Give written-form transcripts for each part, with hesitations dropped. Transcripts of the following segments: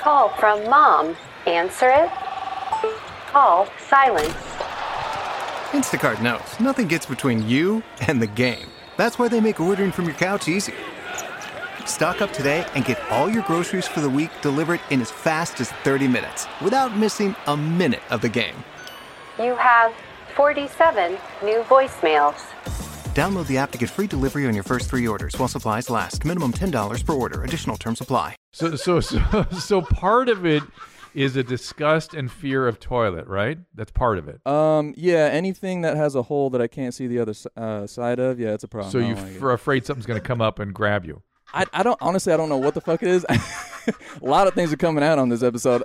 call from Mom. Answer it. Call silence. Instacart knows nothing gets between you and the game. That's why they make ordering from your couch easy. Stock up today and get all your groceries for the week delivered in as fast as 30 minutes without missing a minute of the game. You have 47 new voicemails. Download the app to get free delivery on your first 3 orders while supplies last. Minimum $10 per order. Additional terms apply. So part of it is a disgust and fear of toilet, right? That's part of it. Yeah, anything that has a hole that I can't see the other side of, yeah, it's a problem. So you're afraid something's going to come up and grab you. I don't know what the fuck it is. A lot of things are coming out on this episode.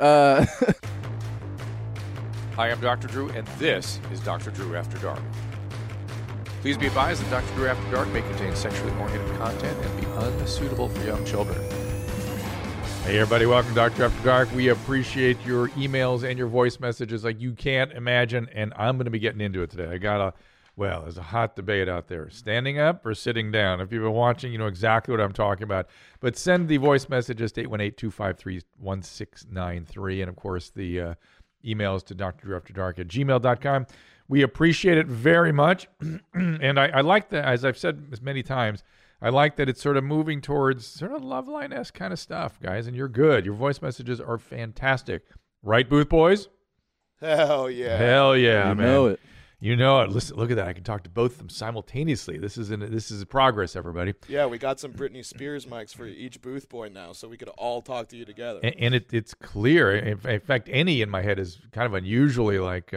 Hi, I'm Dr. Drew, and this is Dr. Drew After Dark. Please be advised that Dr. Drew After Dark may contain sexually oriented content and be unsuitable for young children. Hey, everybody, welcome to Dr. After Dark. We appreciate your emails and your voice messages like you can't imagine, and I'm going to be getting into it today. There's a hot debate out there. Standing up or sitting down? If you've been watching, you know exactly what I'm talking about. But send the voice messages to 818-253-1693, and, of course, the emails to drdrewafterdark@gmail.com. We appreciate it very much, and I like that, as I've said many times, I like that it's sort of moving towards sort of Loveline-esque kind of stuff, guys, and you're good. Your voice messages are fantastic. Right, Booth Boys? Hell yeah. Hell yeah, you man. know it. You know it. Listen, look at that. I can talk to both of them simultaneously. This is progress, everybody. Yeah, we got some Britney Spears mics for each Booth Boy now, so we could all talk to you together. And it's clear. In fact, any in my head is kind of unusually like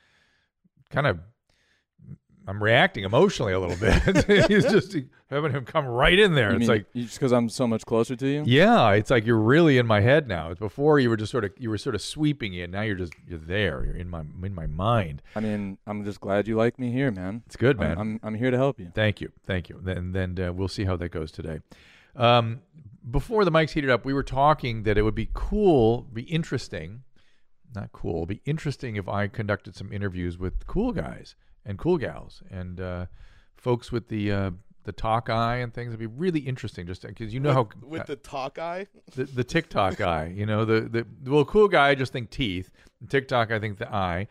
I'm reacting emotionally a little bit. He's just having him come right in there. It's like just because I'm so much closer to you. Yeah, it's like you're really in my head now. Before you were just sort of sweeping in. Now you're there. You're in my mind. I mean, I'm just glad you like me here, man. It's good, man. I'm here to help you. Thank you. Then we'll see how that goes today. Before the mics heated up, we were talking that it would be interesting if I conducted some interviews with cool guys and cool gals and folks with the talk eye and things. It'd be really interesting, just because with the talk eye, the TikTok eye. You know, the cool guy, I just think teeth. TikTok, I think the eye,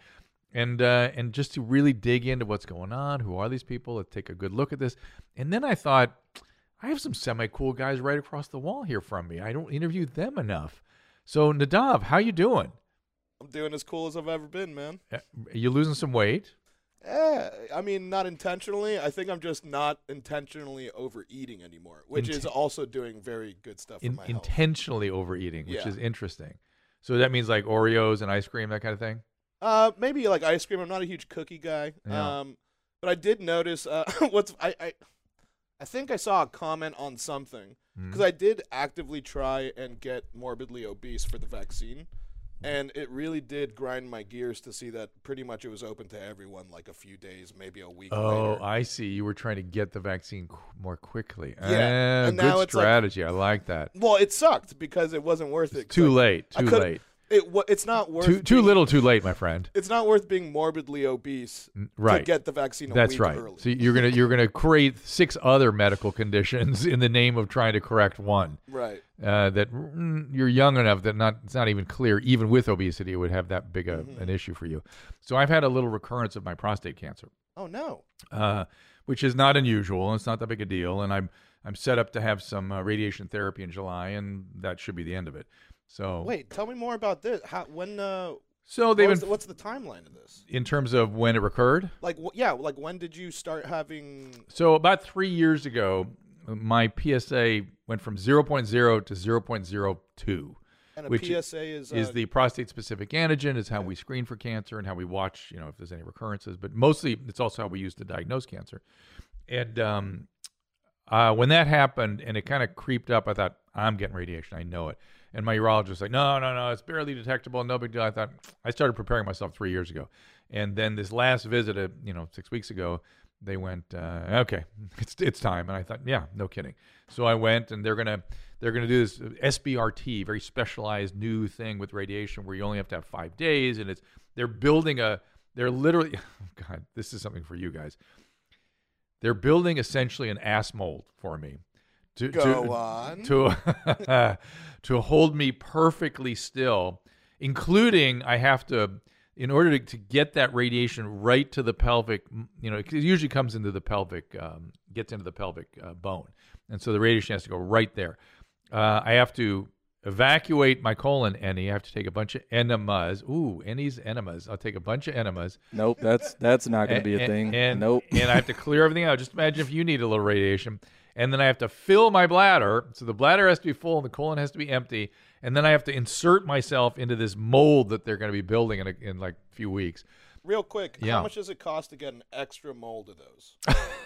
and just to really dig into what's going on. Who are these people? Let's take a good look at this. And then I thought, I have some semi-cool guys right across the wall here from me. I don't interview them enough. So Nadav, how you doing? I'm doing as cool as I've ever been, man. Are you losing some weight? I mean, not intentionally. I think I'm just not intentionally overeating anymore, which is also doing very good stuff for my health. Intentionally overeating, which is interesting. So that means like Oreos and ice cream, that kind of thing? Maybe like ice cream. I'm not a huge cookie guy. Yeah. But I did notice I think I saw a comment on something because I did actively try and get morbidly obese for the vaccine. And it really did grind my gears to see that pretty much it was open to everyone like a few days, maybe a week later. Oh, I see. You were trying to get the vaccine more quickly. Yeah. And now good it's strategy. I like that. Well, it sucked because it wasn't worth it. Too late. It's not worth too little, too late, my friend. It's not worth being morbidly obese to get the vaccine a week early. So you're gonna create 6 other medical conditions in the name of trying to correct one. Right. That you're young enough that it's not even clear, even with obesity, it would have that big an issue for you. So I've had a little recurrence of my prostate cancer. Oh no. Which is not unusual, and it's not that big a deal. And I'm set up to have some radiation therapy in July, and that should be the end of it. So wait, tell me more about this. What's the timeline of this in terms of when it recurred? Like when did you start having? So about 3 years ago, my PSA went from 0.0 to 0.02. And which PSA is the prostate-specific antigen. Is how we screen for cancer and how we watch, if there's any recurrences. But mostly, it's also how we use to diagnose cancer. And when that happened, and it kind of creeped up, I thought, I'm getting radiation. I know it. And my urologist was like, no, it's barely detectable, no big deal. I started preparing myself 3 years ago. And then this last visit, 6 weeks ago, they went, okay, it's time. And I thought, yeah, no kidding. So I went, and they're gonna do this SBRT, very specialized new thing with radiation where you only have to have 5 days. And they're literally, oh God, this is something for you guys. They're building essentially an ass mold for me Go on. To hold me perfectly still, including I have to, in order to get that radiation right to the pelvic, it usually comes into the pelvic, gets into the pelvic bone. And so the radiation has to go right there. I have to evacuate my colon, Annie. I have to take a bunch of enemas. Ooh, Annie's enemas. I'll take a bunch of enemas. Nope, that's not going to be a thing. Nope. And I have to clear everything out. Just imagine if you need a little radiation. And then I have to fill my bladder. So the bladder has to be full and the colon has to be empty. And then I have to insert myself into this mold that they're going to be building in like a few weeks. Real quick, Yeah. how much does it cost to get an extra mold of those?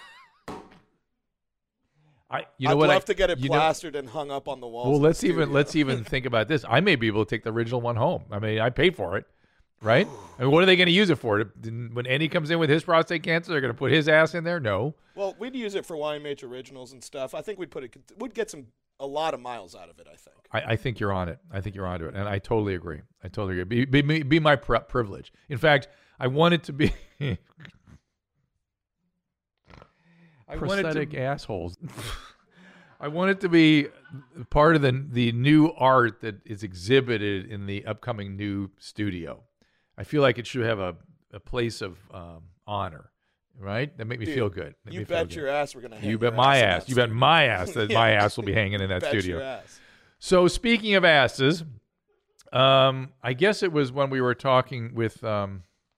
I'd love to get it plastered and hung up on the walls. Well, let's even think about this. I may be able to take the original one home. I mean, I paid for it, right? I mean, what are they going to use it for? When Eddie comes in with his prostate cancer, they're going to put his ass in there? No. Well, we'd use it for YMH originals and stuff. I think we'd get a lot of miles out of it. I think. I think you're on it. I think you're onto it, and I totally agree. Be my privilege. In fact, I want it to be. Prosthetic assholes. I want it to be part of the new art that is exhibited in the upcoming new studio. I feel like it should have a place of honor, right? That make me feel good. You bet your ass we're gonna. You bet my ass. You bet my ass that my ass will be hanging in that studio. Your ass. So speaking of asses, I guess it was when we were talking with I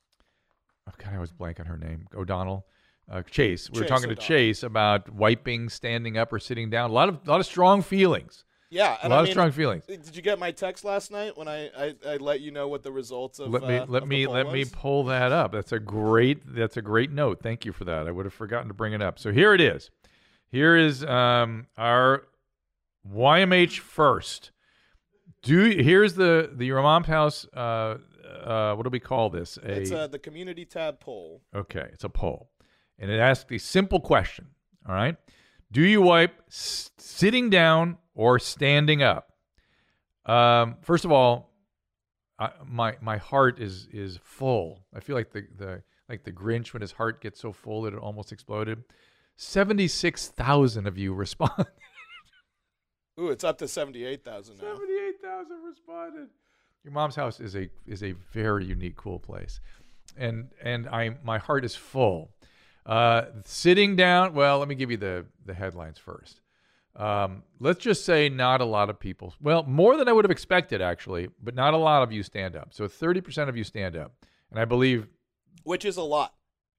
was blank on her name. O'Donnell. Chase. We were talking to Chase about wiping, standing up, or sitting down. A lot of strong feelings. Yeah, and a lot of strong feelings. Did you get my text last night when I let you know what the results of? Let me pull that up. That's a great note. Thank you for that. I would have forgotten to bring it up. So here it is. Here is our YMH first. Here's the Your Mom's House. What do we call this? It's the community tab poll. Okay, it's a poll. And it asks a simple question, all right? Do you wipe sitting down or standing up? First of all, my heart is full. I feel like the Grinch when his heart gets so full that it almost exploded. 76,000 of you responded. Ooh, it's up to 78,000 now. 78,000 responded. Your Mom's House is a very unique, cool place, and my heart is full. Sitting down, well, let me give you the headlines first. Let's just say not a lot of people, well, more than I would have expected actually, but not a lot of you stand up. So 30% of you stand up. And I believe, which is a lot.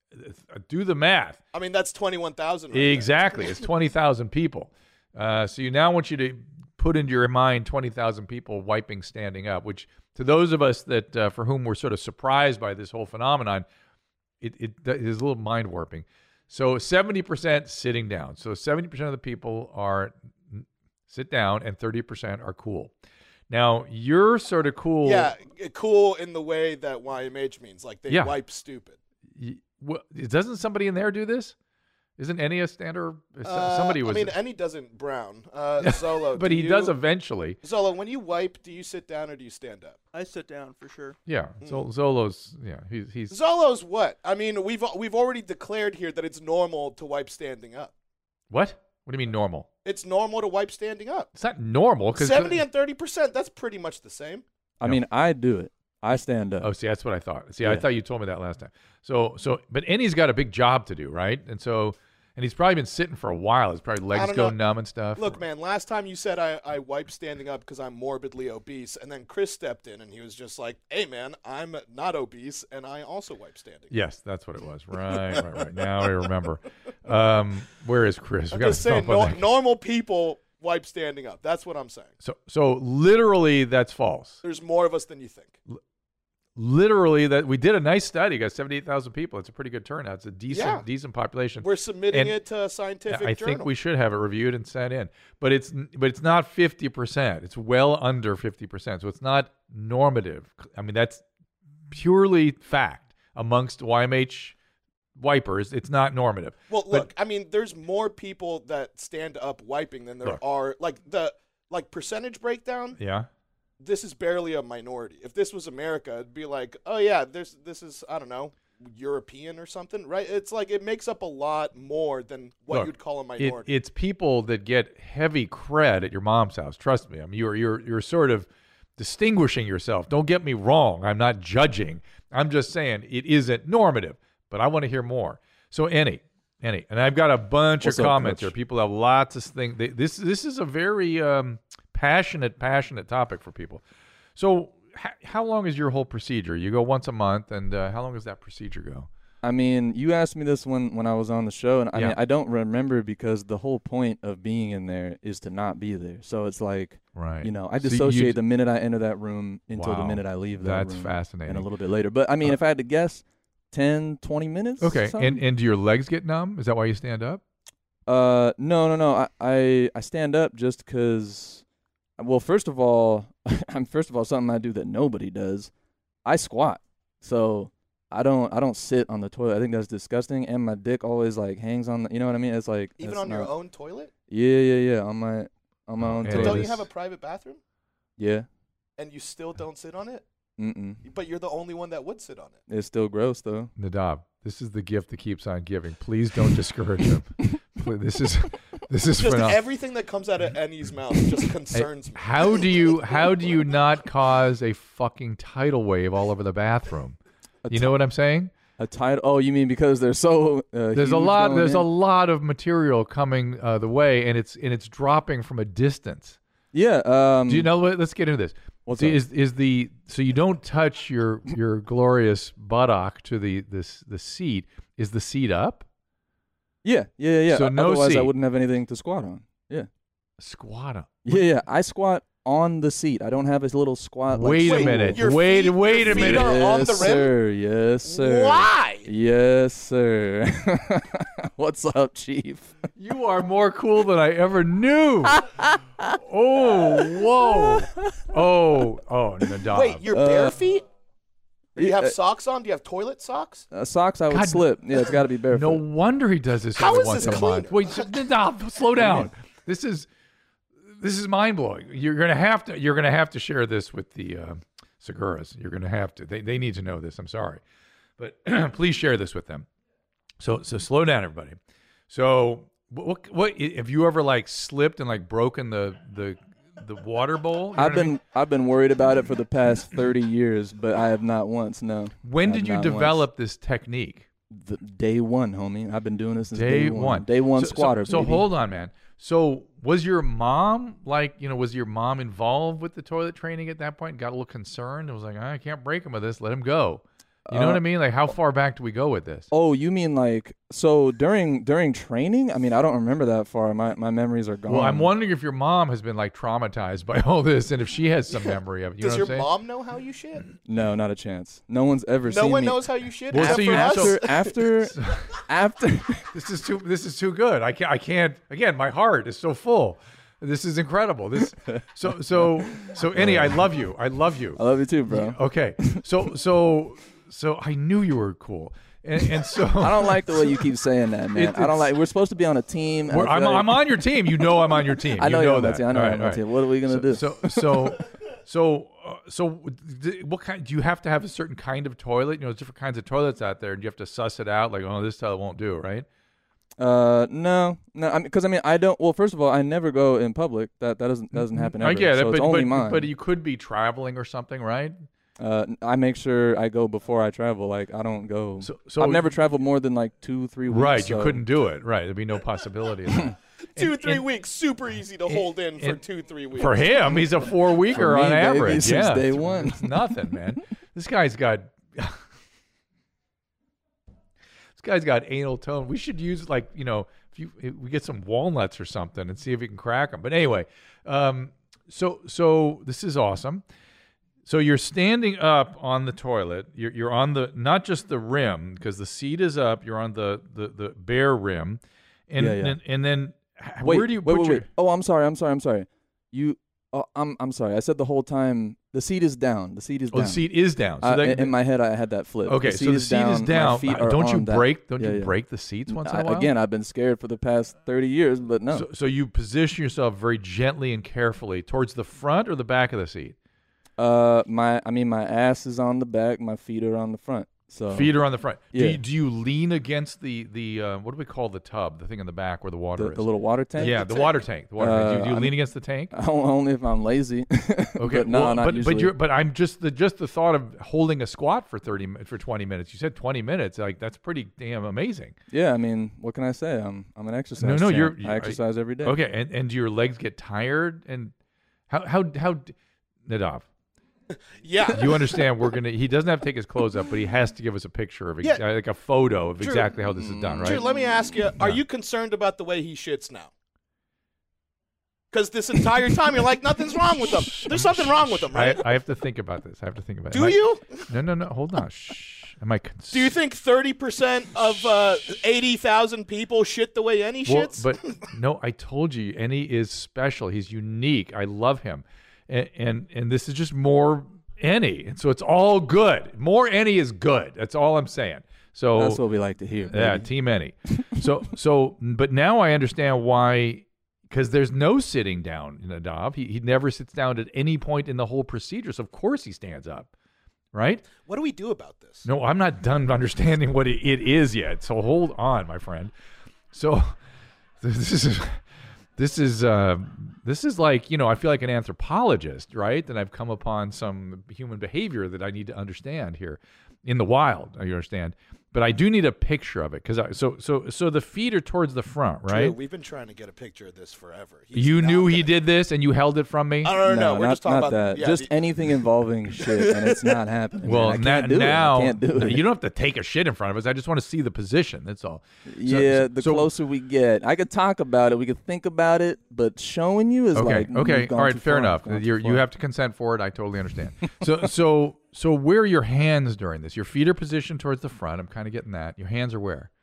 Do the math. I mean, that's 21,000. Exactly. It's 20,000 people. So you now want you to put into your mind 20,000 people wiping, standing up, which to those of us that, for whom we're sort of surprised by this whole phenomenon, it is a little mind warping. So 70% sitting down. So 70% of the people are sit down and 30% are cool. Now you're sort of cool. Yeah, cool in the way that YMH means, like they wipe stupid. Doesn't somebody in there do this? Isn't Ennie a stander? Somebody was. I mean, Ennie doesn't Brown. Zolo. But he does eventually. Zolo, when you wipe, do you sit down or do you stand up? I sit down for sure. Yeah. Zolo's. Yeah. He's. Zolo's what? I mean, we've already declared here that it's normal to wipe standing up. What? What do you mean normal? It's normal to wipe standing up. It's not normal because 70 and 30%. That's pretty much the same. I mean, I do it. I stand up. Oh, see, that's what I thought. See, I thought you told me that last time. So, but Ennie's got a big job to do, right? And he's probably been sitting for a while. His probably legs go numb and stuff. Look, man, last time you said I wipe standing up because I'm morbidly obese, and then Chris stepped in and he was just like, hey, man, I'm not obese, and I also wipe standing. Yes, that's what it was. Right. Now I remember. Where is Chris? I'm just saying, normal people wipe standing up. That's what I'm saying. So literally, that's false. There's more of us than you think. Literally, that we did a nice study. Got 78,000 people. It's a pretty good turnout. It's a decent population. We're submitting it to a scientific journal. I think we should have it reviewed and sent in. But it's not 50%. It's well under 50%. So it's not normative. I mean, that's purely fact amongst YMH wipers. It's not normative. Well, look, I mean, there's more people that stand up wiping than there are like percentage breakdown. Yeah. This is barely a minority. If this was America, it'd be like, oh yeah, this is, I don't know, European or something, right? It's like it makes up a lot more than what Look, you'd call a minority. It's people that get heavy cred at your mom's house. Trust me. I mean, you're sort of distinguishing yourself. Don't get me wrong. I'm not judging. I'm just saying it isn't normative. But I want to hear more. So any, and I've got a bunch What's of up, comments Coach? here. People have lots of things. This is a very passionate topic for people. So how long is your whole procedure? You go once a month, and how long does that procedure go? I mean, you asked me this when I was on the show, and I Yeah. mean, I don't remember because the whole point of being in there is to not be there. So it's like, Right. you know, I So dissociate the minute I enter that room until the Wow. minute I leave that That's room. fascinating. And a little bit later. But I mean, if I had to guess, 10, 20 minutes. Okay, something? and do your legs get numb? Is that why you stand up? No. I stand up just because. Well, first of all, something I do that nobody does. I squat. So I don't sit on the toilet. I think that's disgusting. And my dick always like hangs on. You know what I mean? It's like Even that's on your not- own toilet? Yeah. On my own And But toilet. don't it you is- have a private bathroom? Yeah. And you still don't sit on it? Mm-mm. But you're the only one that would sit on it. It's still gross though. Nadab, this is the gift that keeps on giving. Please don't discourage him. Please, this is Just phenomenal. everything that comes out of Annie's mouth just concerns me. How do you not cause a fucking tidal wave all over the bathroom? You know what I'm saying? A title? Oh, you mean because they're so? There's a lot of material coming the way, and it's dropping from a distance. Yeah. Do you know what? Let's get into this. What's See, up? so you don't touch your glorious buttock to the seat. Is the seat up? Yeah. So no Otherwise, I seat. wouldn't have anything to squat on. Yeah. Squat up. Yeah. I squat on the seat. I don't have a little squat. Wait a Wait, minute. your Wait feet- a your feet minute. are on the rim? Sir. Yes, sir. Why? Yes, sir. What's up, Chief? You are more cool than I ever knew. Oh, whoa. Oh, Nadab. Wait, your bare feet? Do you yeah, have socks on? Do you have toilet socks? Socks, I would God. slip. Yeah, it's got to be barefoot. No wonder he does this How only is once this a month. cleaner? Wait, Nadab, slow down. This is mind blowing. You're gonna have to share this with the Seguras. You're gonna have to. They need to know this. I'm sorry, but please share this with them. So slow down, everybody. So what have you ever like slipped and like broken the water bowl? You know what I mean? I've been worried about it for the past 30 years, but I have not once. No. When I have did you not develop this technique? once. Day one, homie. I've been doing this since Day day one. Day one So squatter. So baby. hold on, man. So was your mom was your mom involved with the toilet training at that point? Got a little concerned and was like, I can't break him with this. Let him go. You know what I mean? Like, how far back do we go with this? Oh, you mean like so during training? I mean, I don't remember that far. My memories are gone. Well, I'm wondering if your mom has been like traumatized by all this, and if she has some memory of it. You Does know your what I'm saying? mom know how you shit? No, not a chance. No one's ever No seen one me. knows how you shit Well, except so for you- us? so- after This is too good. I can't. Again, my heart is so full. This is incredible. This so Annie, I love you. I love you. I love you too, bro. Okay. So I knew you were cool. And so I don't like the way you keep saying that, man. I It's- don't like. We're supposed to be on a team. and I feel like- I'm on your team. You know I'm on your team. I know you you're know on my that. team. I know All you're right, on my all right. team. What are we gonna do? What kind? Do you have to have a certain kind of toilet? You know, there's different kinds of toilets out there, and you have to suss it out. Like, oh, this toilet won't do, right? No. Because I don't. Well, first of all, I never go in public. That doesn't happen. Ever. I get so it, it's only but mine. but you could be traveling or something, right? I make sure I go before I travel. Like I don't go. So I've never traveled more than like 2-3 weeks. Right, you so- couldn't do it. Right, there'd be no possibility of that. 2-3 and- weeks, super easy to hold in for and- 2-3 weeks. For him, he's a 4-weeker For me, on baby, average. since Yeah, day one. It's nothing, man. This guy's got anal tone. We should use if we get some walnuts or something and see if we can crack them. But anyway, so this is awesome. So you're standing up on the toilet. You're on the not just the rim because the seat is up. You're on the bare rim, and Yeah. and then Wait, where do you wait, put wait, your? wait. Oh, I'm sorry. You. Oh, I'm sorry. I said the whole time the seat is down. The seat is Oh, down. the seat is down. So in my head, I had that flip. okay, so the seat is My down. feet are Don't you on that. break? Don't Yeah, you yeah. break the seats once in a while? Again, I've been scared for the past 30 years, but no. So you position yourself very gently and carefully towards the front or the back of the seat. My ass is on the back. My feet are on the front. So Feet are on the front. Yeah. Do you lean against the what do we call the tub? The thing in the back where the water is. the little water tank. Yeah, the water tank. The water tank. Do you lean against the tank? Only if I'm lazy. Okay, but no, well, not usually. but I'm just the thought of holding a squat for 20 minutes. You said 20 minutes. Like that's pretty damn amazing. Yeah, I mean, what can I say? I'm an exercise. No, champ. I exercise every day. Okay, and do your legs get tired? And how Nadav? Yeah. You understand? He doesn't have to take his clothes up, but he has to give us a picture of like a photo of exactly how this is done, right? Drew, let me ask you: are you concerned about the way he shits now? Because this entire time you're like, nothing's wrong with him. There's something wrong with him, right? I have to think about this. I have to think about it. Do you? No. Hold on. Shh. Am I? Do you think 30% of 80,000 people shit the way Ennie shits? But no, I told you, Ennie is special. He's unique. I love him, and this is just more Ennie, and so it's all good. More Ennie is good. That's all I'm saying. So that's what we like to hear. Baby. Yeah, Team Ennie. But now I understand why. Because there's no sitting down in Nadav. He never sits down at any point in the whole procedure. So, of course, he stands up, right? What do we do about this? No, I'm not done understanding what it is yet. So, hold on, my friend. So, this is like, I feel like an anthropologist, right? That I've come upon some human behavior that I need to understand here in the wild. You understand? But I do need a picture of it because so the feet are towards the front, right? Drew, we've been trying to get a picture of this forever. You knew he did this and you held it from me? No, we're just talking not about that. Yeah, just anything involving shit, and it's not happening. Well, man. I can't do it. You don't have to take a shit in front of us. I just want to see the position. That's all. The closer we get, I could talk about it. We could think about it, but showing you is okay. like Okay, all right, fair enough. You have to consent for it. I totally understand. So where are your hands during this? Your feet are positioned towards the front. I'm kind of getting that. Your hands are where?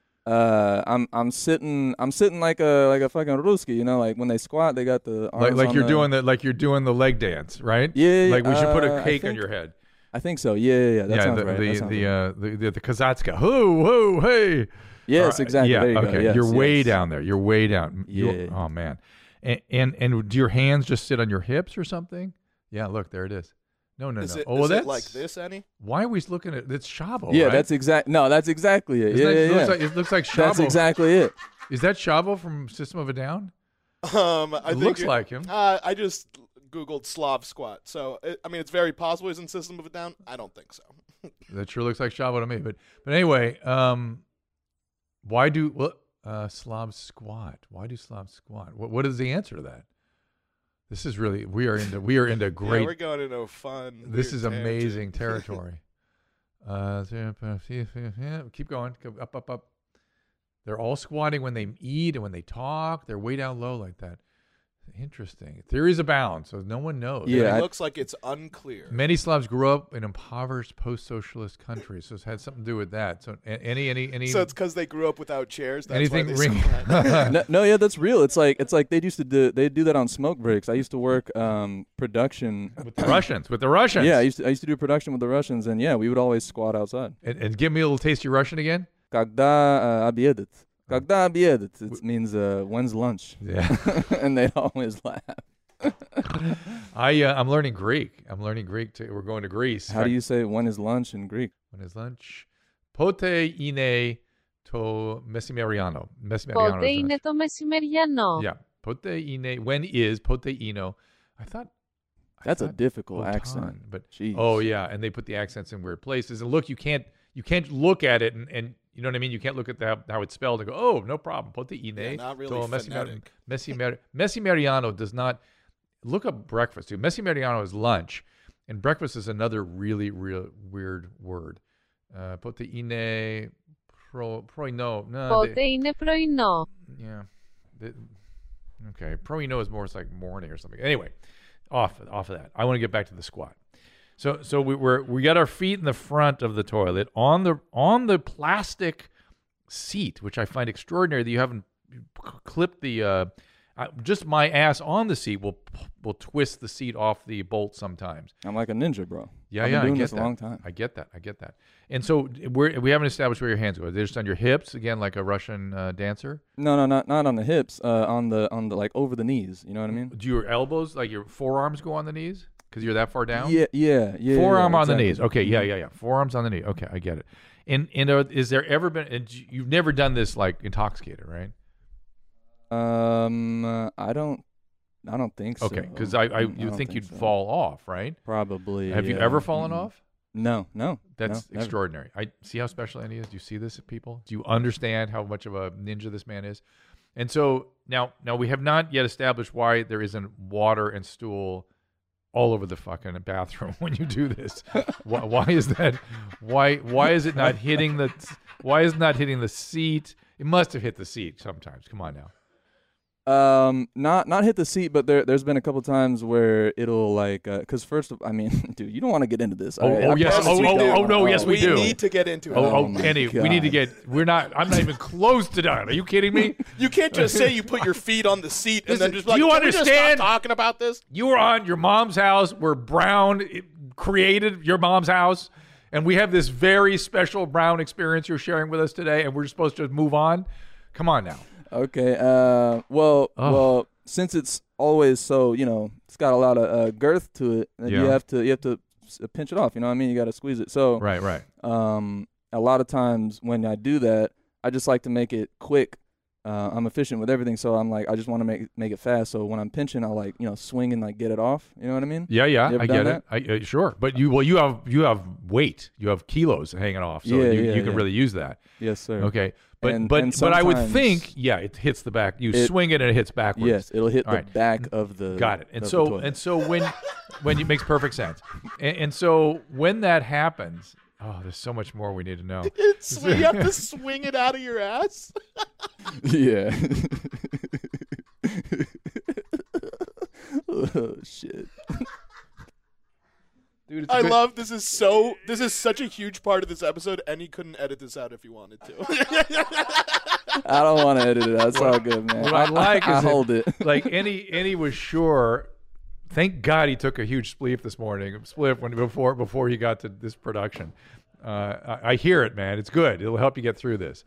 I'm sitting like a fucking Ruski, like when they squat, they got the arms like you're on doing the leg dance, right? Yeah. Like we should put a cake on your head. I think so. Yeah. That sounds right. The Kazatska. Whoa, hey. Yes, exactly. Yeah, there you okay. go. Yes, You're way down there. You're way down. Yeah. Oh man. And do your hands just sit on your hips or something? Yeah, look, there it is. No. Is it That's like this, Ennie? Why are we looking at it's Shavo? Yeah, right? that's exactly it. It looks like Shavo. That's exactly it. Is that Shavo from System of a Down? It looks like him. I just Googled Slav squat, so it's very possible he's in System of a Down. I don't think so. That sure looks like Shavo to me. But anyway, why do Slav squat? Why do Slav squat? What is the answer to that? This is really we are into great. Yeah, we're going into a fun. This is tangent. amazing territory. Keep going. Go up. They're all squatting when they eat and when they talk. They're way down low like that. Interesting. Theories abound, so no one knows. Yeah, It looks like it's unclear. Many Slavs grew up in impoverished post-socialist countries, so it's had something to do with that. So any. So it's because they grew up without chairs. That's anything why they ring? No, that's real. It's like they used to do that on smoke breaks. I used to work production with the Russians. Yeah, I used to do production with the Russians, and yeah, we would always squat outside. And give me a little taste of your Russian again. Когда обедать? Когда обедать? It means when's lunch? Yeah. And they always laugh. I'm learning Greek. Too. We're going to Greece. How do you say when is lunch in Greek? When is lunch? Pote ine to mesimeriano. Πότε είναι το μεσημεριανό? Yeah. Pote ine. When is pote ino? That's a difficult Potan, accent. But Jeez. Oh yeah, and they put the accents in weird places. And look, you can't look at it and you know what I mean? You can't look at how it's spelled and go, oh, no problem. Pote ine. Yeah, not really phonetic. Mesimeriano does not. Look up breakfast too. Mesimeriano is lunch, and breakfast is another really, real weird word. Pote ine πρωινό. Πότε είναι πρωινό? Yeah. Okay. Πρωινό is more. It's like morning or something. Anyway, off of that. I want to get back to the squat. So we got our feet in the front of the toilet on the plastic seat, which I find extraordinary that you haven't clipped the just my ass on the seat will twist the seat off the bolt sometimes. I'm like a ninja, bro. Yeah, I've been doing I get this that. a long time. I get that. And so we haven't established where your hands go. They're just on your hips again, like a Russian dancer. No, not on the hips. On the like over the knees. You know what I mean? Do your elbows, like your forearms, go on the knees? because you're that far down. Yeah. Forearm on exactly. the knees. Okay, yeah. Forearms on the knee. Okay, I get it. And is there ever been? And you've never done this like intoxicated, right? I don't think so. Okay, because you think you'd so. fall off, right? Probably. Have you ever fallen off? No. That's never. extraordinary. I see how special Andy is. Do you see this, people? Do you understand how much of a ninja this man is? And so now we have not yet established why there isn't water and stool all over the fucking bathroom when you do this. Why is that? Why is it not hitting the? Why is it not hitting the seat? It must have hit the seat sometimes. Come on now. Not hit the seat, but there's been a couple times where it'll like, cause first of, I mean, dude, you don't want to get into this. Oh yes, yes we do. We need to get into it. Andy, we need to get. I'm not even close to done. Are you kidding me? You can't just say you put your feet on the seat and then just do like, you "Can we just understand? stop talking about this?" You were on your mom's house where Brown created your mom's house, and we have this very special Brown experience you're sharing with us today, and we're supposed to move on. Come on now. Okay. Well, since it's always so, it's got a lot of girth to it. And you have to pinch it off. You know what I mean? You got to squeeze it. So right. A lot of times when I do that, I just like to make it quick. I'm efficient with everything, so I'm like, I just want to make it fast. So when I'm pinching, I'll like, swing and like get it off. You know what I mean? Yeah, I get that? it. Sure, but you have weight, you have kilos hanging off, so you can really use that. Yes, sir. Okay, but I would think, it hits the back. You swing it and it hits backwards. Yes, it'll hit the back of the. Got it. And so when it makes perfect sense, and so when that happens. Oh, there's so much more we need to know. You have to swing it out of your ass? Yeah. Oh, shit. Dude, I love this is such a huge part of this episode, and he couldn't edit this out if he wanted to. I don't want to edit it out. It's all good, man. What I like I is hold it. Like Andy was sure. Thank God he took a huge spleef this morning. Before he got to this production. I hear it, man. It's good. It'll help you get through this.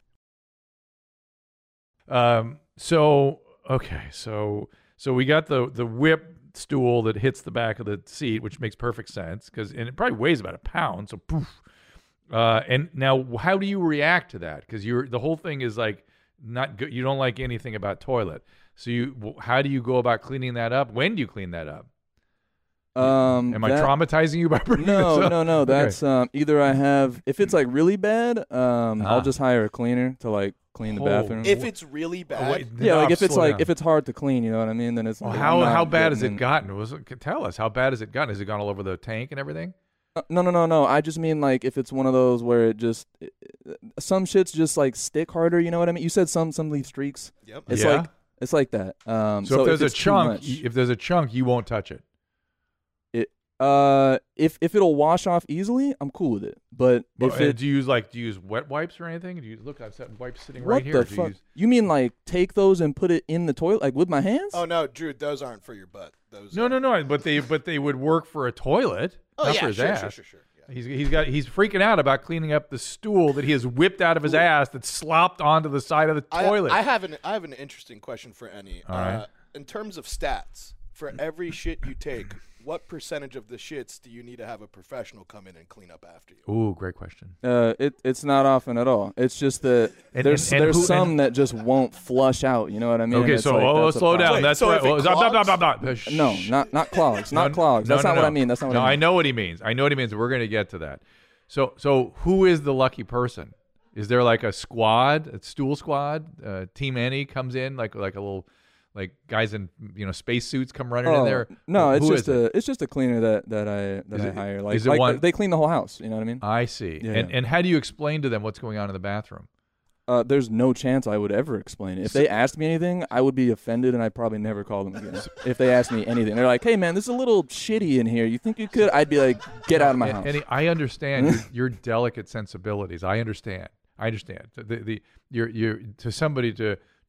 So we got the whip stool that hits the back of the seat, which makes perfect sense and it probably weighs about a pound. So poof. And now, how do you react to that? Because the whole thing is like not good. You don't like anything about toilet. So how do you go about cleaning that up? When do you clean that up? Am I traumatizing you by bringing this up? No. That's either I have, if it's like really bad, I'll just hire a cleaner to like clean the bathroom. If it's really bad, if it's hard to clean, you know what I mean? Then it's how bad has it gotten? Tell us, how bad has it gotten? Has it gone all over the tank and everything? No. I just mean like if it's one of those where some shits just like stick harder. You know what I mean? You said some leave streaks. Yep. It's like that. So if there's a chunk, you won't touch it. If it'll wash off easily, I'm cool with it. But do you use wet wipes or anything? Do you look? I've got wipes sitting right here. What the fuck? You mean like take those and put it in the toilet like with my hands? Oh no, Drew, those aren't for your butt. Those. No. But they would work for a toilet. Oh not yeah, for his ass. Sure. Yeah. He's freaking out about cleaning up the stool that he has whipped out of his ass that slopped onto the side of the toilet. I have an interesting question for Annie. All right. In terms of stats, for every shit you take, what percentage of the shits do you need to have a professional come in and clean up after you? Ooh, great question. It's not often at all. It's just that there's some that just won't flush out. You know what I mean? Okay, so slow down. Wait, That's so right. if it No, not clogs. Not clogs. That's not what I mean. That's not what I mean. I know what he means. We're going to get to that. So who is the lucky person? Is there like a squad, a stool squad? Team Annie comes in like a little. Like guys in spacesuits come running in there. No, it's just a cleaner that I hire. Like they clean the whole house. You know what I mean? I see. Yeah, and how do you explain to them what's going on in the bathroom? There's no chance I would ever explain it. If they asked me anything, I would be offended and I'd probably never call them again. If they asked me anything, they're like, "Hey man, this is a little shitty in here. You think you could?" I'd be like, "Get out of my house." And I understand your delicate sensibilities. I understand. You're to somebody to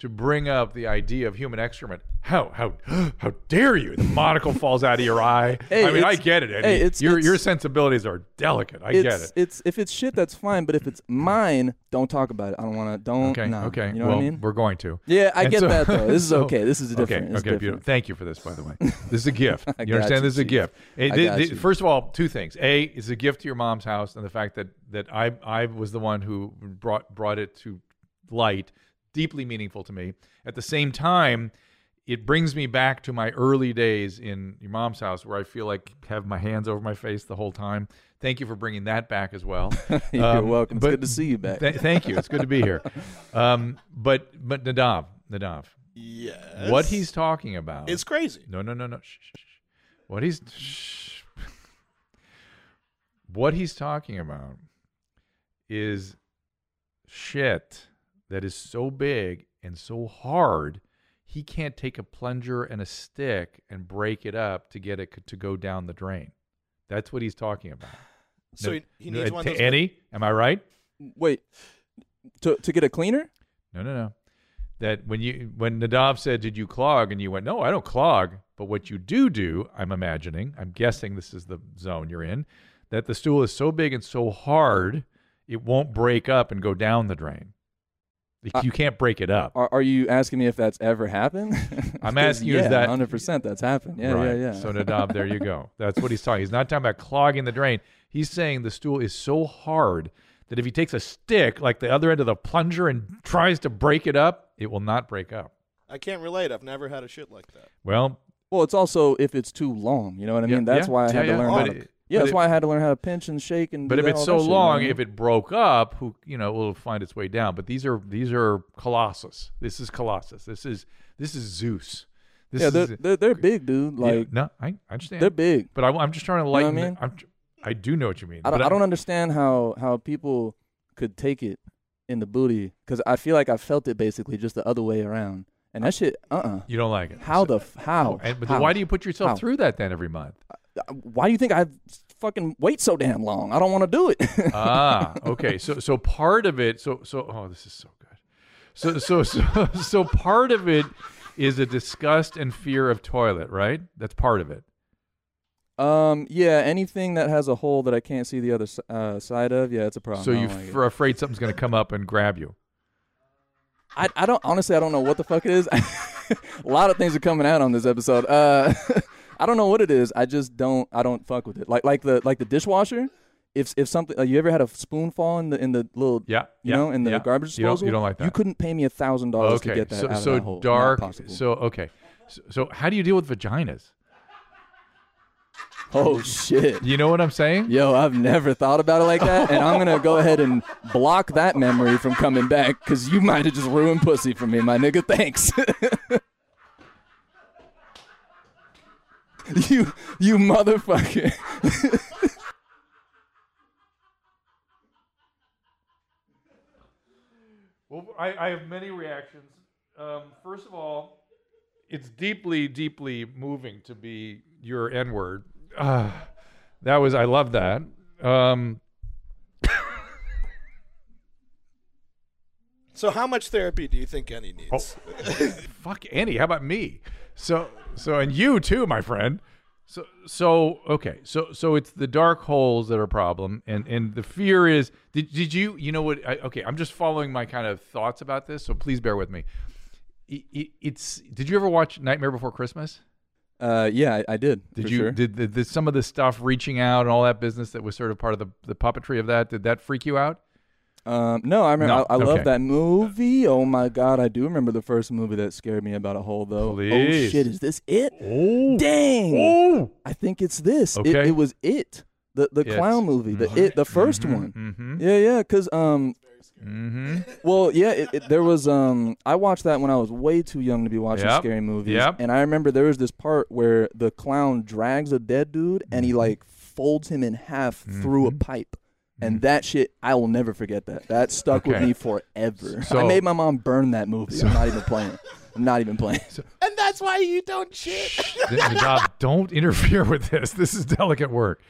to bring up the idea of human excrement. How dare you? The monocle falls out of your eye. Hey, I mean, I get it, Eddie. Hey, your sensibilities are delicate. I get it. It's if it's shit, that's fine. But if it's mine, don't talk about it. I don't want to. Don't. Okay. No. Okay. You know well, what I mean? We're going to. Yeah, I And get so- that though. This is so- okay. This is different. Okay. It's Okay. different. Beautiful. Thank you for this, by the way. This is a gift. I You understand? got you, This is a Chief. gift. Hey, I got you. First of all, two things. A, it's a gift to your mom's house, and the fact that I was the one who brought it to light, deeply meaningful to me. At the same time, it brings me back to my early days in your mom's house, where I feel like have my hands over my face the whole time. Thank you for bringing that back as well. You're welcome. It's good to see you back. Thank you. It's good to be here. But Nadav, Yes. what he's talking about It's crazy. No. Shh. What he's talking about is shit that is so big and so hard, he can't take a plunger and a stick and break it up to get it to go down the drain. That's what he's talking about. So he needs one of those. Annie, am I right? Wait, to get a cleaner? No. That when Nadav said, "Did you clog?" and you went, "No, I don't clog." But what you do, I'm guessing this is the zone you're in, that the stool is so big and so hard, it won't break up and go down the drain. You can't break it up. Are you asking me if that's ever happened? I'm asking you, yeah, is that 100% that's happened? Yeah, right? yeah. So Nadav, there you go. That's what he's talking. He's not talking about clogging the drain. He's saying the stool is so hard that if he takes a stick, like the other end of the plunger, and tries to break it up, it will not break up. I can't relate. I've never had a shit like that. Well, It's also if it's too long. You know what I mean? That's why I had to learn how to. That's why I had to learn how to pinch and shake and. But do if that, it's all so that shit, you know long, what I mean? if it broke up, will find its way down. But these are Colossus. This is Colossus. This is Zeus. They're big, dude. Like no, I understand. they're big. But I'm just trying to lighten. You know what I do know what you mean. I don't understand how people could take it in the booty, because I feel like I felt it basically just the other way around, and that shit. You don't like it. How? But then why do you put yourself through that then every month? Why do you think I fucking wait so damn long? I don't want to do it. Okay. So part of it. So oh, this is so good. So part of it is a disgust and fear of toilet, right? That's part of it. Yeah, anything that has a hole that I can't see the other side of, yeah, it's a problem. So you're afraid something's going to come up and grab you. I don't honestly. I don't know what the fuck it is. A lot of things are coming out on this episode. I don't know what it is. I just don't. I don't fuck with it. Like the dishwasher. If something, you ever had a spoon fall in the little in the garbage disposal? You don't like that. You couldn't pay me $1,000 to get that out of that hole. Dark. Not possible. So okay. So how do you deal with vaginas? Oh shit. You know what I'm saying? Yo, I've never thought about it like that, and I'm gonna go ahead and block that memory from coming back, because you might have just ruined pussy for me, my nigga. Thanks. you motherfucker. Well, I have many reactions. First of all, it's deeply, deeply moving to be your N-word. I love that. So how much therapy do you think Annie needs? Fuck Annie. How about me? So and you too, my friend. So okay. So it's the dark holes that are a problem, and the fear is. Did you know what? Okay, I'm just following my kind of thoughts about this. So please bear with me. Did you ever watch Nightmare Before Christmas? Yeah, I did. Did for you? Sure. Did some of the stuff reaching out and all that business that was sort of part of the puppetry of that? Did that freak you out? No, I remember. No, I love okay. that movie. Oh my god, I do remember the first movie that scared me about a hole, though. Please. Oh shit, is this it? Oh, Dang! Oh, I think it's this. Okay. It was it. The Yes. clown movie. The first one. Mm-hmm. Yeah, because Mm-hmm. well, yeah, there was I watched that when I was way too young to be watching Yep. scary movies. Yep. And I remember there was this part where the clown drags a dead dude and he like folds him in half through a pipe. And that shit, I will never forget that. That stuck with Okay. me forever. So- I made my mom burn that movie. I'm not even playing. I'm not even playing. And that's why you don't shit. Nadav, don't interfere with this. This is delicate work.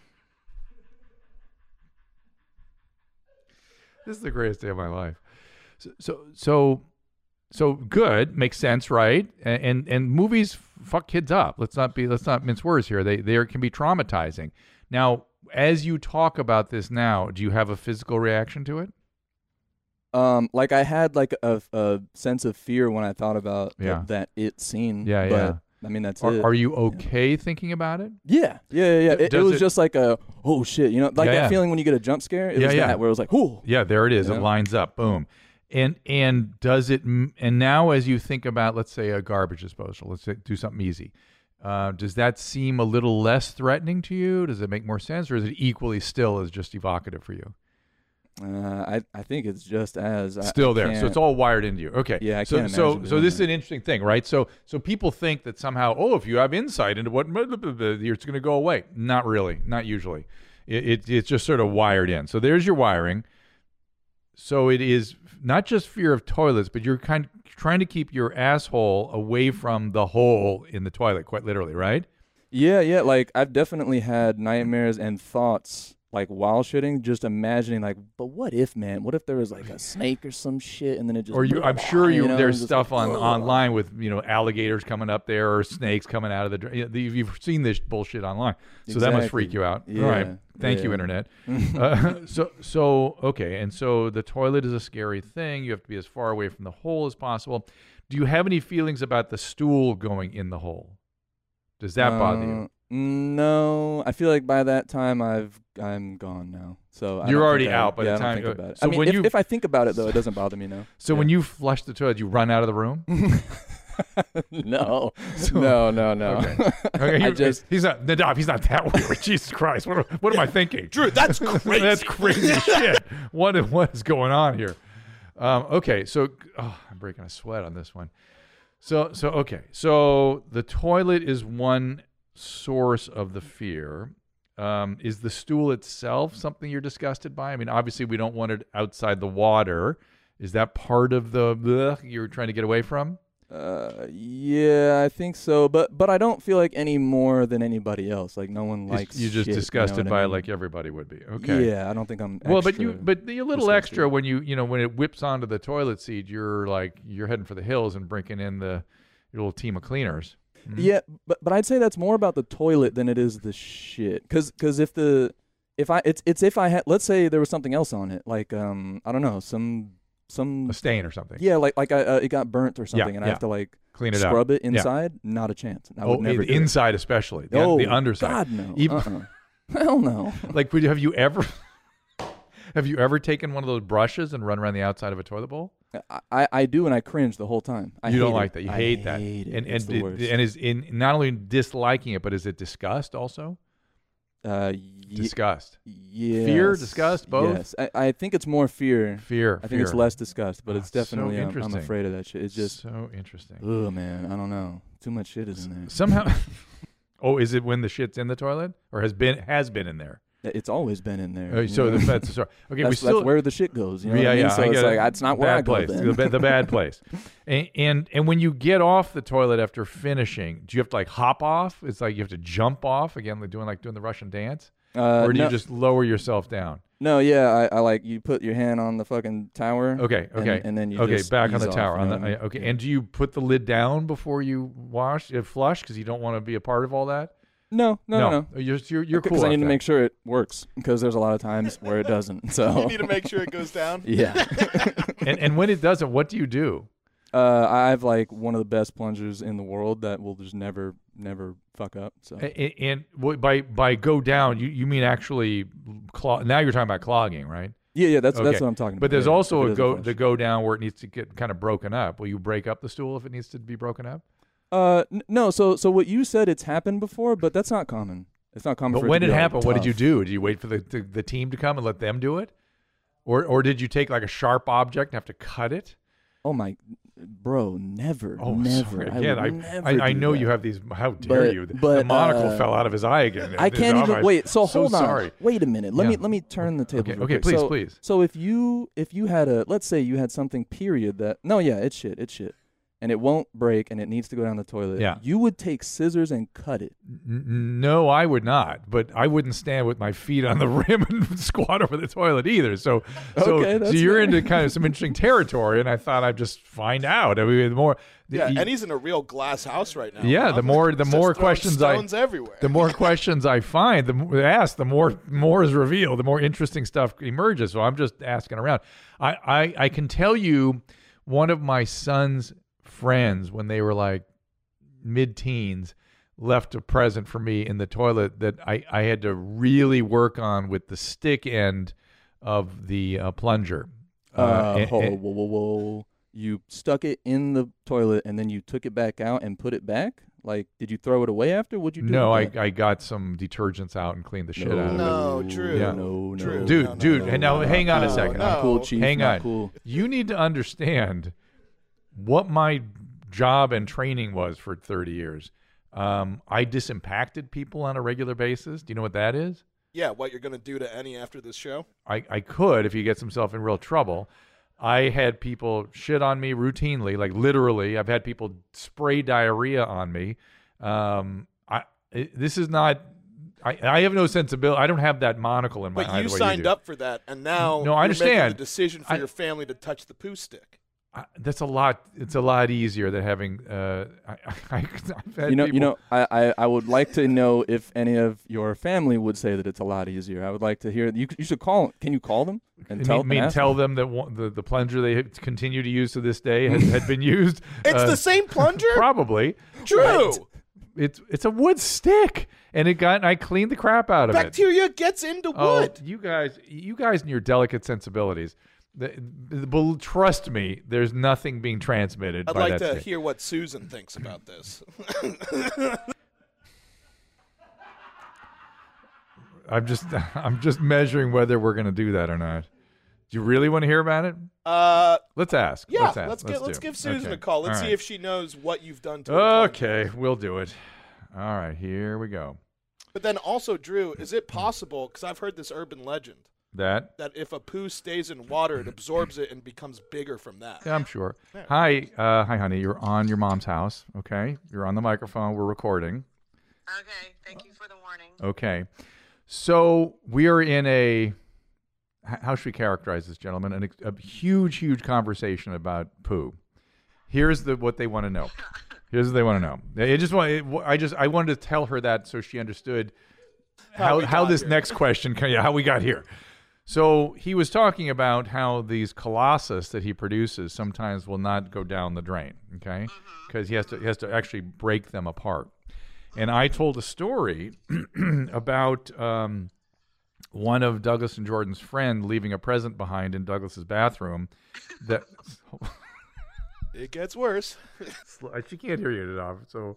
This is the greatest day of my life. So good, makes sense, right? And movies fuck kids up. Let's not mince words here. They can be traumatizing. Now, as you talk about this now, do you have a physical reaction to it? Like I had like a sense of fear when I thought about that it scene. Yeah, but, yeah. I mean, that's it. it. Are you okay thinking about it? Yeah. It was just like oh shit, you know, like that feeling when you get a jump scare. It was that where it was like, oh. Yeah, there it is. You know? It lines up. Boom. And does it? And now, as you think about, let's say, a garbage disposal, let's do something easy. Does that seem a little less threatening to you? Does it make more sense, or is it equally still as just evocative for you? I think it's just as still there, so it's all wired into you. Okay, yeah. I can't imagine so this is an interesting thing, right? So people think that somehow, if you have insight into what it's going to go away. Not really, not usually. It's just sort of wired in. So there's your wiring. So it is not just fear of toilets, but you're kind of trying to keep your asshole away from the hole in the toilet, quite literally, right? Yeah. Like I've definitely had nightmares and thoughts like while shitting, just imagining like, but what if, man? What if there was like a snake or some shit, and then it just I'm sure there's stuff online with alligators coming up there or snakes coming out of the. You've seen this bullshit online, so that must freak you out. Yeah. All right, thank you, internet. So okay, and so the toilet is a scary thing. You have to be as far away from the hole as possible. Do you have any feelings about the stool going in the hole? Does that bother you? No, I feel like by that time I'm gone now. So you're already out by the time. I don't think about it. So I mean, if I think about it though, it doesn't bother me now. So when you flush the toilet, you run out of the room? No. Okay. He's not Nadav. He's not that weird. Jesus Christ! What am I thinking? Drew, that's crazy. That's crazy shit. What is going on here? Okay, so I'm breaking a sweat on this one. So okay, so the toilet is one source of the fear. Is the stool itself something you're disgusted by? I mean, obviously we don't want it outside the water. Is that part of the you're trying to get away from? Yeah, I think so. But I don't feel like any more than anybody else. Like no one likes. You're just shit, disgusted by I it mean? like everybody would be. Okay. Yeah, I don't think I'm. Extra well, but the little disgusted. extra when when it whips onto the toilet seat, you're heading for the hills and bringing in your little team of cleaners. Mm-hmm. Yeah, but I'd say that's more about the toilet than it is the shit. Because if I had, let's say there was something else on it, like I don't know, some a stain or something. Yeah, like it got burnt or something, and I have to like clean it scrub out. it inside. Yeah. Not a chance. I would never do inside it. especially. The underside. God no. Hell no. Like, have you ever taken one of those brushes and run around the outside of a toilet bowl? I do, and I cringe the whole time. You don't like that. You hate that. Hate it. And it's is in not only disliking it, but is it disgust also? Disgust. Yes. Fear, disgust, both? Yes. I think it's more fear. Fear. I think it's less disgust, but it's definitely so I'm afraid of that shit. It's just so interesting. Oh man, I don't know. Too much shit is in there. Somehow is it when the shit's in the toilet? Or has been in there? It's always been in there. That's sorry. Okay, that's where the shit goes. You know what I mean? So it's like it's not where I go. The bad place. And when you get off the toilet after finishing, do you have to like hop off? It's like you have to jump off again, like doing the Russian dance, or do you just lower yourself down? No, yeah, I like you put your hand on the fucking tower. Okay, and then you just back on the ease tower. off, Okay, and do you put the lid down before you flush because you don't want to be a part of all that? No. You're cool. Because I need to make sure it works. Because there's a lot of times where it doesn't. So you need to make sure it goes down. Yeah. and when it doesn't, what do you do? I have like one of the best plungers in the world that will just never fuck up. So and by go down, you mean actually now you're talking about clogging, right? Yeah, that's what I'm talking about. But there's also the go down where it needs to get kind of broken up. Will you break up the stool if it needs to be broken up? No. So what you said, it's happened before, but that's not common. It's not common. But when it happened, what did you do? Did you wait for the team to come and let them do it, or did you take like a sharp object and have to cut it? Oh my, bro, never. Oh, never. Sorry. Again, I know you have these. How dare you? But the monocle fell out of his eye again. I can't even wait. So hold on. Sorry. Wait a minute. Let me turn the table. Okay, please. So if you had let's say you had something period that it's shit. and it won't break and it needs to go down the toilet, Yeah. you would take scissors and cut it. No, I would not. But I wouldn't stand with my feet on the rim and squat over the toilet either. So that's you're fair. into kind of some interesting territory, and I thought I'd just find out. I mean, the more. Yeah, and he's in a real glass house right now. Yeah, huh? the more Just questions throwing stones everywhere. the more questions I find, the more is revealed, the more interesting stuff emerges. So I'm just asking around. I can tell you, one of my son's friends, when they were like mid-teens, left a present for me in the toilet that I had to really work on with the stick end of the plunger. Whoa. You stuck it in the toilet and then you took it back out and put it back? Like, did you throw it away after? What'd you do? No, with that? I got some detergents out and cleaned the shit out of it. No, Drew. Yeah. No, Drew. Dude, and now hang on a second. no. Not cool, Chief. Hang not on. Cool. You need to understand what my job and training was for 30 years. I disimpacted people on a regular basis. Do you know what that is? Yeah, what you're going to do to Annie after this show? I could if he gets himself in real trouble. I had people shit on me routinely, like literally. I've had people spray diarrhea on me. This is not. I have no sensibility. I don't have that monocle in my eye. But you the way signed do. up for that, and now No, I you're making understand. the decision for I- your family to touch the poo stick. That's a lot. It's a lot easier than having. I've had I would like to know if any of your family would say that it's a lot easier. I would like to hear. You should call. Can you call them and tell them that the plunger they continue to use to this day had been used. It's the same plunger? Probably. Drew! It's a wood stick, and I cleaned the crap out of it. Bacteria gets into Oh, wood. you guys and your delicate sensibilities. Trust me, there's nothing being transmitted. I'd by like that to stick. hear what Susan thinks about this. I'm just measuring whether we're going to do that or not. Do you really want to hear about it? Let's ask. Yeah, let's give Susan Okay. a call. Let's All see right. if she knows what you've done to her. Okay, we'll do it. All right, here we go. But then also, Drew, is it possible, because I've heard this urban legend, That that if a poo stays in water, it absorbs it and becomes bigger from that? yeah, I'm sure. Hi, honey. You're on your mom's house. Okay, you're on the microphone. We're recording. Okay, thank you for the warning. Okay, so we are in a. How should we characterize this, gentlemen? A huge conversation about poo. Here's what they want to know. Here's what they want to know. I wanted to tell her that so she understood how this next question, how we got here. So he was talking about how these colossus that he produces sometimes will not go down the drain, okay? Because he has to actually break them apart. And I told a story about one of Douglas and Jordan's friend leaving a present behind in Douglas's bathroom. That It gets worse. she can't hear you enough. So,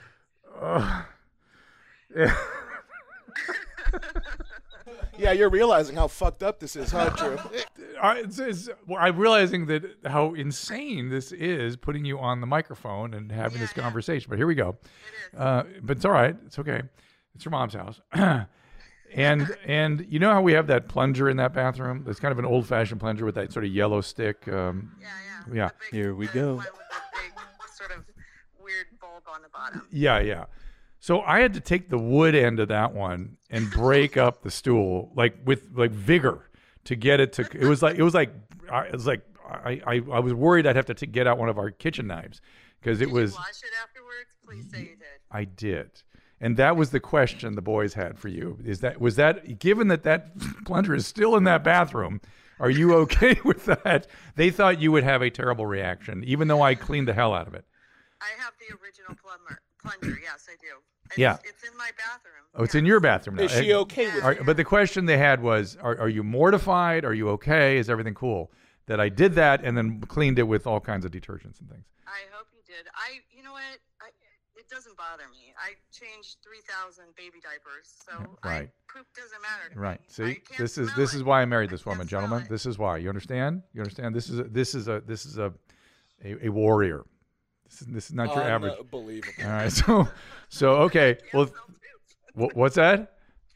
Yeah, you're realizing how fucked up this is, huh, Drew? I'm realizing that how insane this is, putting you on the microphone and having this conversation. But here we go. But it's all right. It's okay. It's your mom's house. And you know how we have that plunger in that bathroom? It's kind of an old-fashioned plunger with that sort of yellow stick. Yeah. The big- Here we the go. one with the big sort of weird bulb on the bottom. Yeah. So I had to take the wood end of that one and break up the stool with vigor to get it to. It was like I was worried I'd have to get out one of our kitchen knives because it Did was. you wash it afterwards? Please say you did. I did. And that was the question the boys had for you. Was that given that plunger is still in that bathroom, are you okay with that? They thought you would have a terrible reaction, even though I cleaned the hell out of it. I have the original plunger. Yes, I do. It's in my bathroom. Oh, it's in your bathroom now. Is she okay with it? But the question they had was, are you mortified? Are you okay? Is everything cool? That I did that and then cleaned it with all kinds of detergents and things. I hope you did. You know what? It doesn't bother me. I changed 3,000 baby diapers, so Right. poop doesn't matter to Right. me. See, I can't this smell is it. why I married this I woman, can't smell gentlemen. it. This is why. You understand? You understand? This is a warrior. This is not your average. Unbelievable. All right. So okay. Can't Well, smell poop. what's that? I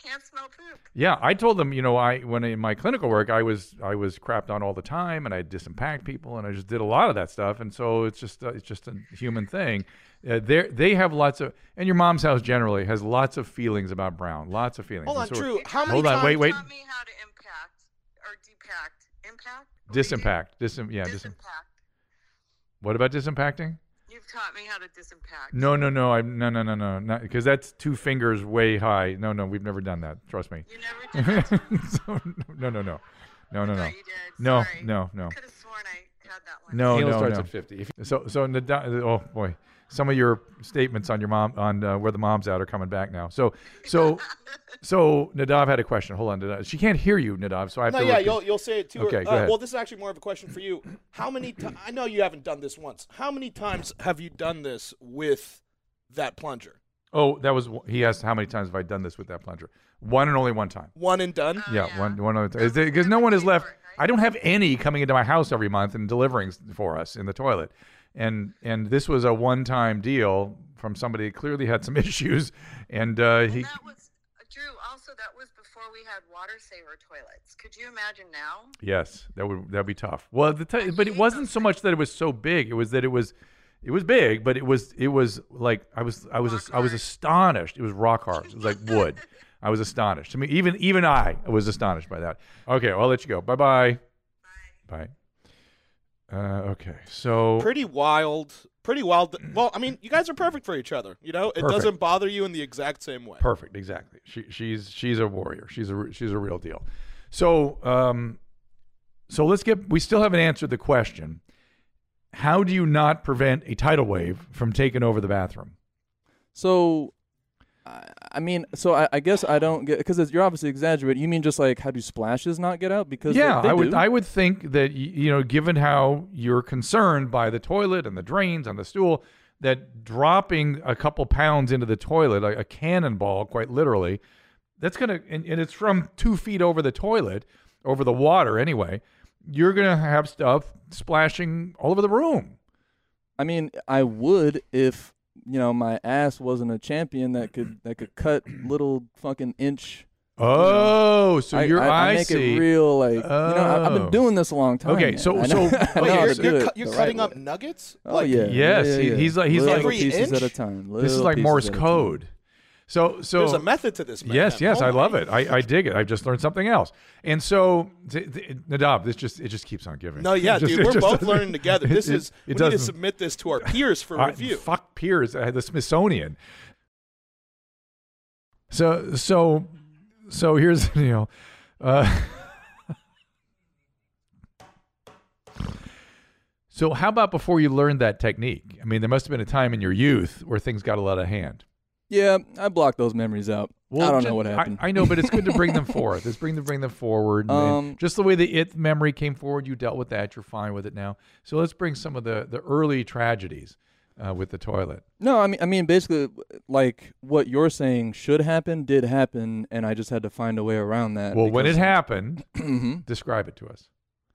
can't smell poop. Yeah, I told them, when in my clinical work, I was crapped on all the time, and I disimpact people, and I just did a lot of that stuff, and so it's just a human thing. They have lots of, and your mom's house generally has lots of feelings about brown, lots of feelings. Hold on, so Drew. How many hold on, times? wait. Taught me how to impact or depact. Impact? Disimpact. Disimpact. What about disimpacting? You've taught me how to disimpact. No, not because that's 2 fingers way high. No, we've never done that. Trust me. You never did that? So, no. I thought you did. No, Sorry. no. Could have sworn I had that one. No, Anal no, starts no. at 50. So oh boy, some of your statements on your mom on where the mom's at are coming back now. So Nadav had a question. Hold on, Nadav. She can't hear you, Nadav. So I have No, to. yeah, repeat. you'll say it too. Okay, go ahead. Well, this is actually more of a question for you. How many times? I know you haven't done this once. How many times have you done this with that plunger? Oh, that was he asked how many times have I done this with that plunger? One and only one time. One and done. Yeah, one other time. Because no one is left. I don't have any coming into my house every month and delivering for us in the toilet. And this was a one-time deal from somebody who clearly had some issues, and he. That was Drew. Also, that was before we had water saver toilets. Could you imagine now? Yes, that'd be tough. Well, but it wasn't so much that it was so big. It was that it was big, but it was like I was astonished. It was rock hard. It was like wood. I was astonished. I mean, even I was astonished by that. Okay, well, I'll let you go. Bye. Bye. Okay, so Pretty wild. Well, I mean, you guys are perfect for each other. It Perfect. doesn't bother you in the exact same way. perfect, exactly. She's a warrior. She's a real deal. So we still haven't answered the question. How do you not prevent a tidal wave from taking over the bathroom? So, I guess I don't get, because you're obviously exaggerating. You mean just like how do splashes not get out? Because Yeah, they do. I would think that given how you're concerned by the toilet and the drains on the stool, that dropping a couple pounds into the toilet, a cannonball, quite literally, that's gonna and it's from 2 feet over the toilet, over the water anyway. You're gonna have stuff splashing all over the room. I mean, I would if my ass wasn't a champion that could cut little fucking inch. Oh, so I make see. it real like I've been doing this a long time. Okay, man. so- I so- know wait, how to Wait, do you're, it you're the cutting right up way. nuggets? Oh yeah. Yes, yeah. he's like Little every pieces inch? at a time. This is little like pieces Morse at a time. code. So There's a method to this, man. yes, Oh I my love it. I dig it. I've just learned something else. And so, Nadav, it just keeps on giving. No, yeah, It just- dude, it we're just both doesn't- learning together. it We need to doesn't- submit this to our peers for review. Fuck peers, the Smithsonian. So here's So how about before you learned that technique? I mean, there must have been a time in your youth where things got a lot of hand. Yeah, I blocked those memories out. I don't know what happened. I know, but it's good to bring them forth. It's bring them forward. And just the way the it memory came forward, you dealt with that. You're fine with it now. So let's bring some of the early tragedies with the toilet. No, I mean, basically, like what you're saying should happen did happen, and I just had to find a way around that. Well, when it because- happened, describe it to us.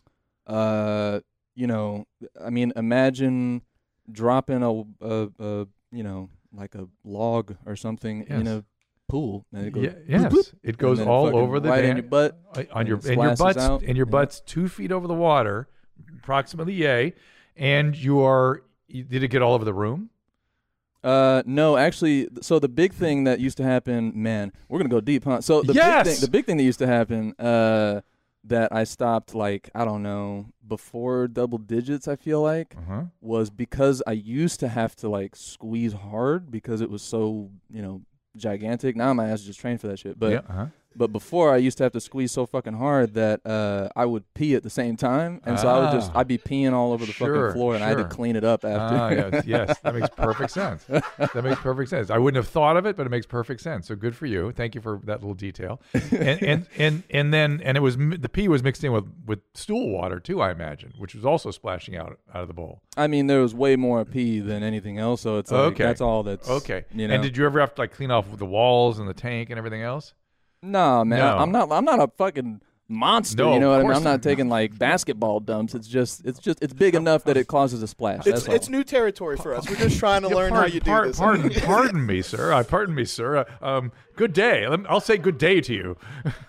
I mean, imagine dropping a like a log or something in Yes. a pool. And it goes Yes, bloop, it goes and then all fucking over the right in damn- your butt. on and your it and your splashes butt's out. and your Yeah. butt's 2 feet over the water, approximately. Yay, and did it get all over the room? No, actually, so the big thing that used to happen, man, we're gonna go deep, huh? So the Yes! big thing that used to happen, that I stopped, like, I don't know, before double digits, I feel like, was because I used to have to like squeeze hard because it was so gigantic. Now my ass is just trained for that shit, but. But before, I used to have to squeeze so fucking hard that I would pee at the same time, and so I'd be peeing all over the fucking floor, and I had to clean it up after. Yes, that makes perfect sense. That makes perfect sense. I wouldn't have thought of it, but it makes perfect sense. So good for you. Thank you for that little detail. And it was the pee was mixed in with stool water too, I imagine, which was also splashing out of the bowl. I mean, there was way more pee than anything else, so it's like, that's all that's okay. And did you ever have to like clean off the walls and the tank and everything else? Nah, man, No. I'm not a fucking monster. No, You know of what I mean? course I'm not not. taking like basketball dumps. It's big enough that it causes a splash. That's It's all. new territory for us. We're just trying to learn how you do this. Pardon me, sir. Pardon me, sir. Good day. I'll say good day to you.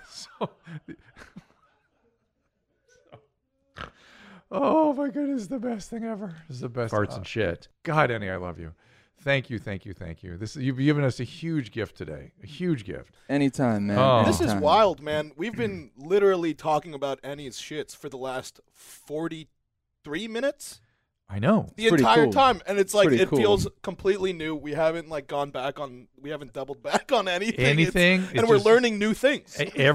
Oh my goodness, the best thing ever. This is the best. Farts and shit. God, Annie, I love you. Thank you. You've given us a huge gift today. A huge gift. Anytime, man. Oh. This is Anytime. wild, man. We've been literally talking about Annie's shits for the last 43 minutes. I know. The Pretty entire cool. time, and it's like Pretty it cool. feels completely new. We haven't we haven't doubled back on anything. Anything. And we're learning new things.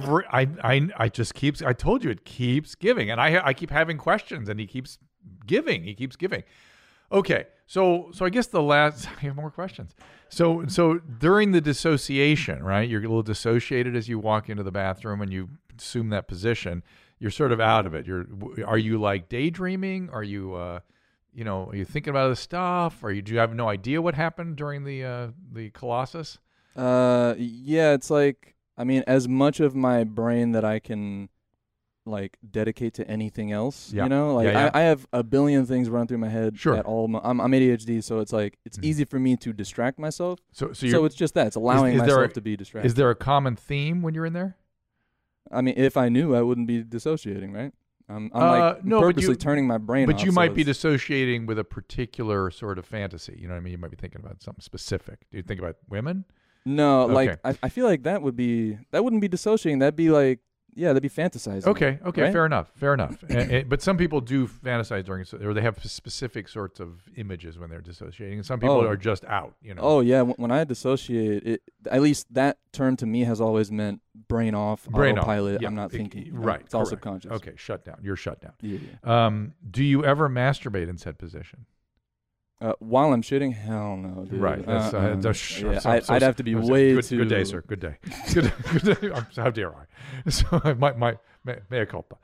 I just keeps. I told you it keeps giving, and I keep having questions, and he keeps giving. Okay, so I guess I have more questions. So during the dissociation, right? You're a little dissociated as you walk into the bathroom, and you assume that position. You're sort of out of it. Are you like daydreaming? Are you are you thinking about other stuff? Do you have no idea what happened during the Colossus? Yeah, it's like, I mean, as much of my brain that I can like dedicate to anything else, Yeah. you know, like Yeah. I have a billion things running through my head. Sure. At all. I'm ADHD, so it's like it's easy for me to distract myself. So So it's just that it's allowing is there myself a- to be distracted. Is there a common theme when you're in there? I mean, if I knew, I wouldn't be dissociating, right? I'm like no, but purposely you- turning my brain off. But you so might be it's- dissociating with a particular sort of fantasy. You know what I mean? You might be thinking about something specific. Do you think about women? No, Okay. like I feel like that wouldn't be dissociating. That'd be like, yeah, that'd be fantasizing. Okay, right? fair enough. But some people do fantasize or they have specific sorts of images when they're dissociating, and some people Oh. are just out. You know. Oh yeah, when I dissociate, at least that term to me has always meant brain off, Brain off. autopilot. Yeah. I'm not thinking. Right. It's all correct. subconscious. Okay, shut down. You're shut down. Yeah. Do you ever masturbate in said position? While I'm shitting, hell no, dude. Right. That's, Yeah, I'm I'd have to be way good, too. Good day, sir. Good day. Good day. How dare I? So my mea culpa.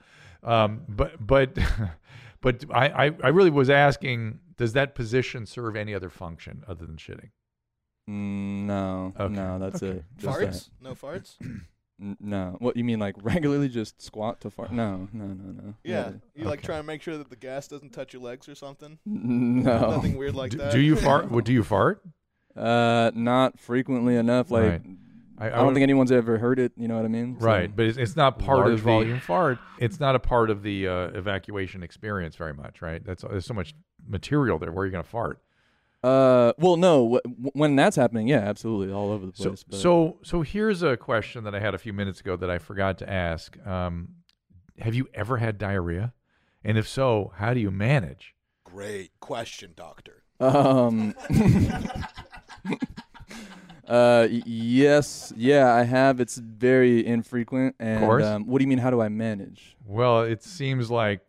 But I really was asking, does that position serve any other function other than shitting? No, Okay. no, that's Okay. it. Just Farts? No farts? No. What you mean, like regularly just squat to fart? No. Yeah. You like Okay. try and make sure that the gas doesn't touch your legs or something? No. Nothing weird like that? Do you fart? Do you fart? Not frequently enough. Like, Right. I don't think anyone's ever heard it. You know what I mean? So- Right, but it's not part Large of the volume fart. It's not a part of the evacuation experience very much, right? There's so much material there. Where are you going to fart? Well, no. When that's happening, yeah, absolutely, all over the place. but- So here's a question that I had a few minutes ago that I forgot to ask. Have you ever had diarrhea? And if so, how do you manage? Great question, doctor. Yes, yeah, I have. It's very infrequent. And course. what do you mean? How do I manage? Well, it seems like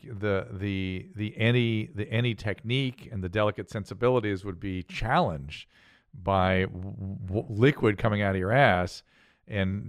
any technique and the delicate sensibilities would be challenged by liquid coming out of your ass, and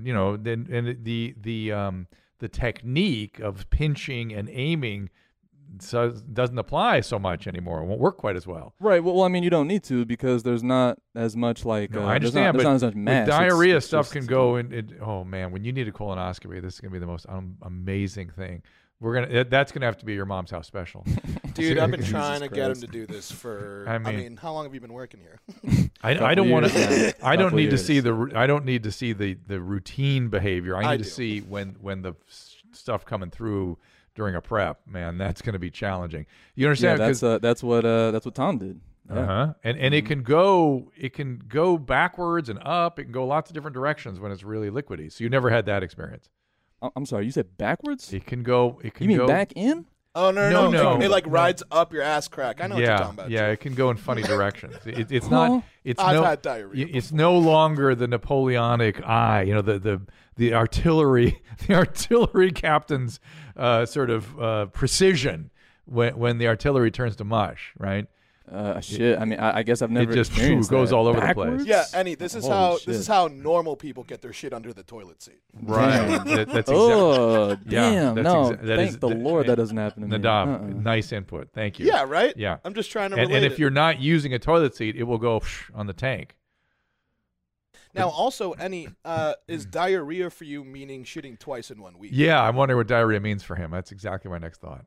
the technique of pinching and aiming doesn't apply so much anymore. It won't work quite as well. Right. Well, I mean, you don't need to because there's not as much like. No, I understand, there's but not as much mass. with diarrhea It's stuff just- can go in. Oh man, when you need a colonoscopy, this is gonna be the most amazing thing. That's gonna have to be your mom's house special. Dude, I've been Jesus trying to get him Christ. to do this for. I I mean- mean, how long have you been working here? I don't want years now. to. I don't Couple need to years. see I don't need to see the routine behavior. I I need to do. see when the stuff coming through during a prep. Man, that's going to be challenging. You Yeah, understand? that's what Tom did. Yeah. Uh-huh. And it can go backwards and up. It can go lots of different directions when it's really liquidy. So you never had that experience. I'm sorry, you said backwards? It can go. You mean back in? Oh no! No, It like no. rides up your ass crack. I know what you're talking about. Yeah, Jeff. it can go in funny directions. It's Huh? not. It's I've no. had diarrhea It's no longer the Napoleonic eye. You know, the artillery, the artillery captain's sort of precision when the artillery turns to mush. Right. Shit. I mean, I guess I've never it just experienced goes that. all over Backwards? the place. Yeah, Annie, this is Holy this is shit. how normal people get their shit under the toilet seat. Right. That's exactly. Oh, Yeah, damn. that's No, that thank is- the Lord that doesn't happen to me. Nadav, nice input. Thank you. Yeah, right. Yeah. I'm just trying to And relate if it. you're not using a toilet seat, it will go on the tank. Now, also, any is diarrhea for you meaning shitting twice in 1 week? Yeah, I'm wondering what diarrhea means for him. That's exactly my next thought.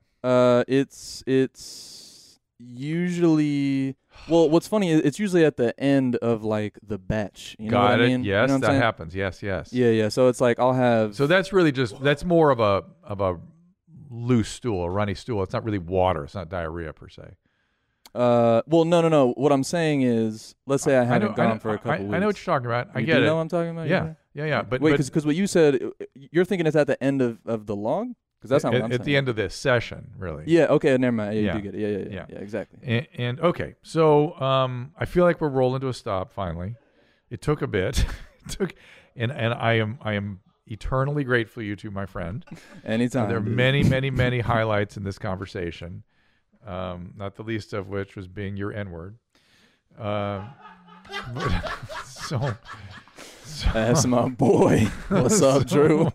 It's usually what's funny is it's usually at the end of like the batch. You know what I mean? Yes, you know what I'm that saying? happens. Yes. Yeah. So it's like I'll have. So that's really that's more of a loose stool, a runny stool. It's not really water. It's not diarrhea per se. Well, no. What I'm saying is, let's say I haven't gone for a couple weeks. I know what you're talking about. I you get do it. know what I'm talking about? Yeah. But wait, because what you said, you're thinking it's at the end of the log? Because that's not what I'm saying. At the end of this session, really. Yeah. Okay. Never mind. Yeah, Yeah. you do get it. Yeah. Exactly. And okay, so I feel like we're rolling to a stop finally. It took a bit. And I am eternally grateful you two, my friend. Anytime. There are many highlights in this conversation. Not the least of which was being your N-word. That's my boy. What's up, Drew?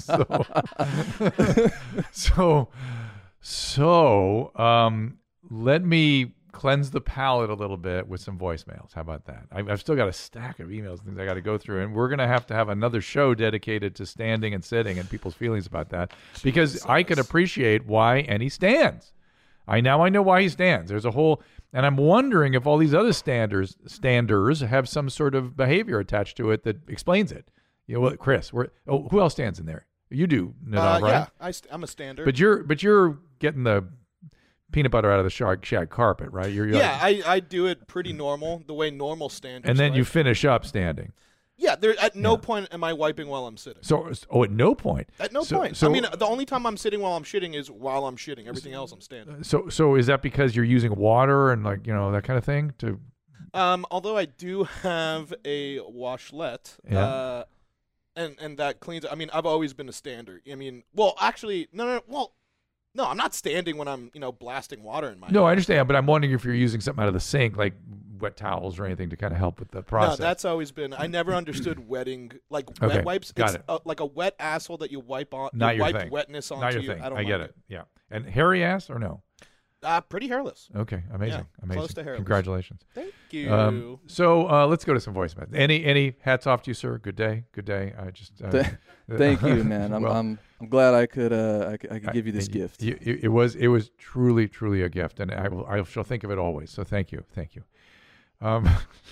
Let me cleanse the palate a little bit with some voicemails. How about that? I've still got a stack of emails and things I got to go through, and we're going to have another show dedicated to standing and sitting and people's feelings about that, because I could appreciate why any stands. I know why he stands. There's a whole, and I'm wondering if all these other standers have some sort of behavior attached to it that explains it. You know what, Chris? Who else stands in there? You do, Nadav, right? Yeah, I'm a stander. But you're getting the peanut butter out of the shag carpet, right? Yeah, I do it pretty normal, the way normal standers. And then you finish up standing. Yeah, at no point am I wiping while I'm sitting. At no point. At no point. I mean, the only time I'm sitting while I'm shitting is while I'm shitting. Everything else I'm standing. So is that because you're using water and that kind of thing to? Although I do have a washlet, and that cleans. I mean, I've always been a stander. I mean, well, actually, no. Well, no, I'm not standing when I'm blasting water in my. No, I understand, but I'm wondering if you're using something out of the sink, like wet towels or anything, to kind of help with the process. No, that's always been. I never understood wetting, like Okay, wet wipes. got It's it. like a wet asshole that you wipe on. Not you your wipe thing. wetness onto Not your you. thing. I don't I get like it. Yeah. And hairy ass or no? Pretty hairless. Okay, amazing, Yeah, amazing. close to hairless. Congratulations. Thank you. So let's go to some voicemails. Any hats off to you, sir? Good day. I just Thank you, man. I'm glad I could give you this gift. It was truly a gift, and I shall think of it always. So thank you. I'm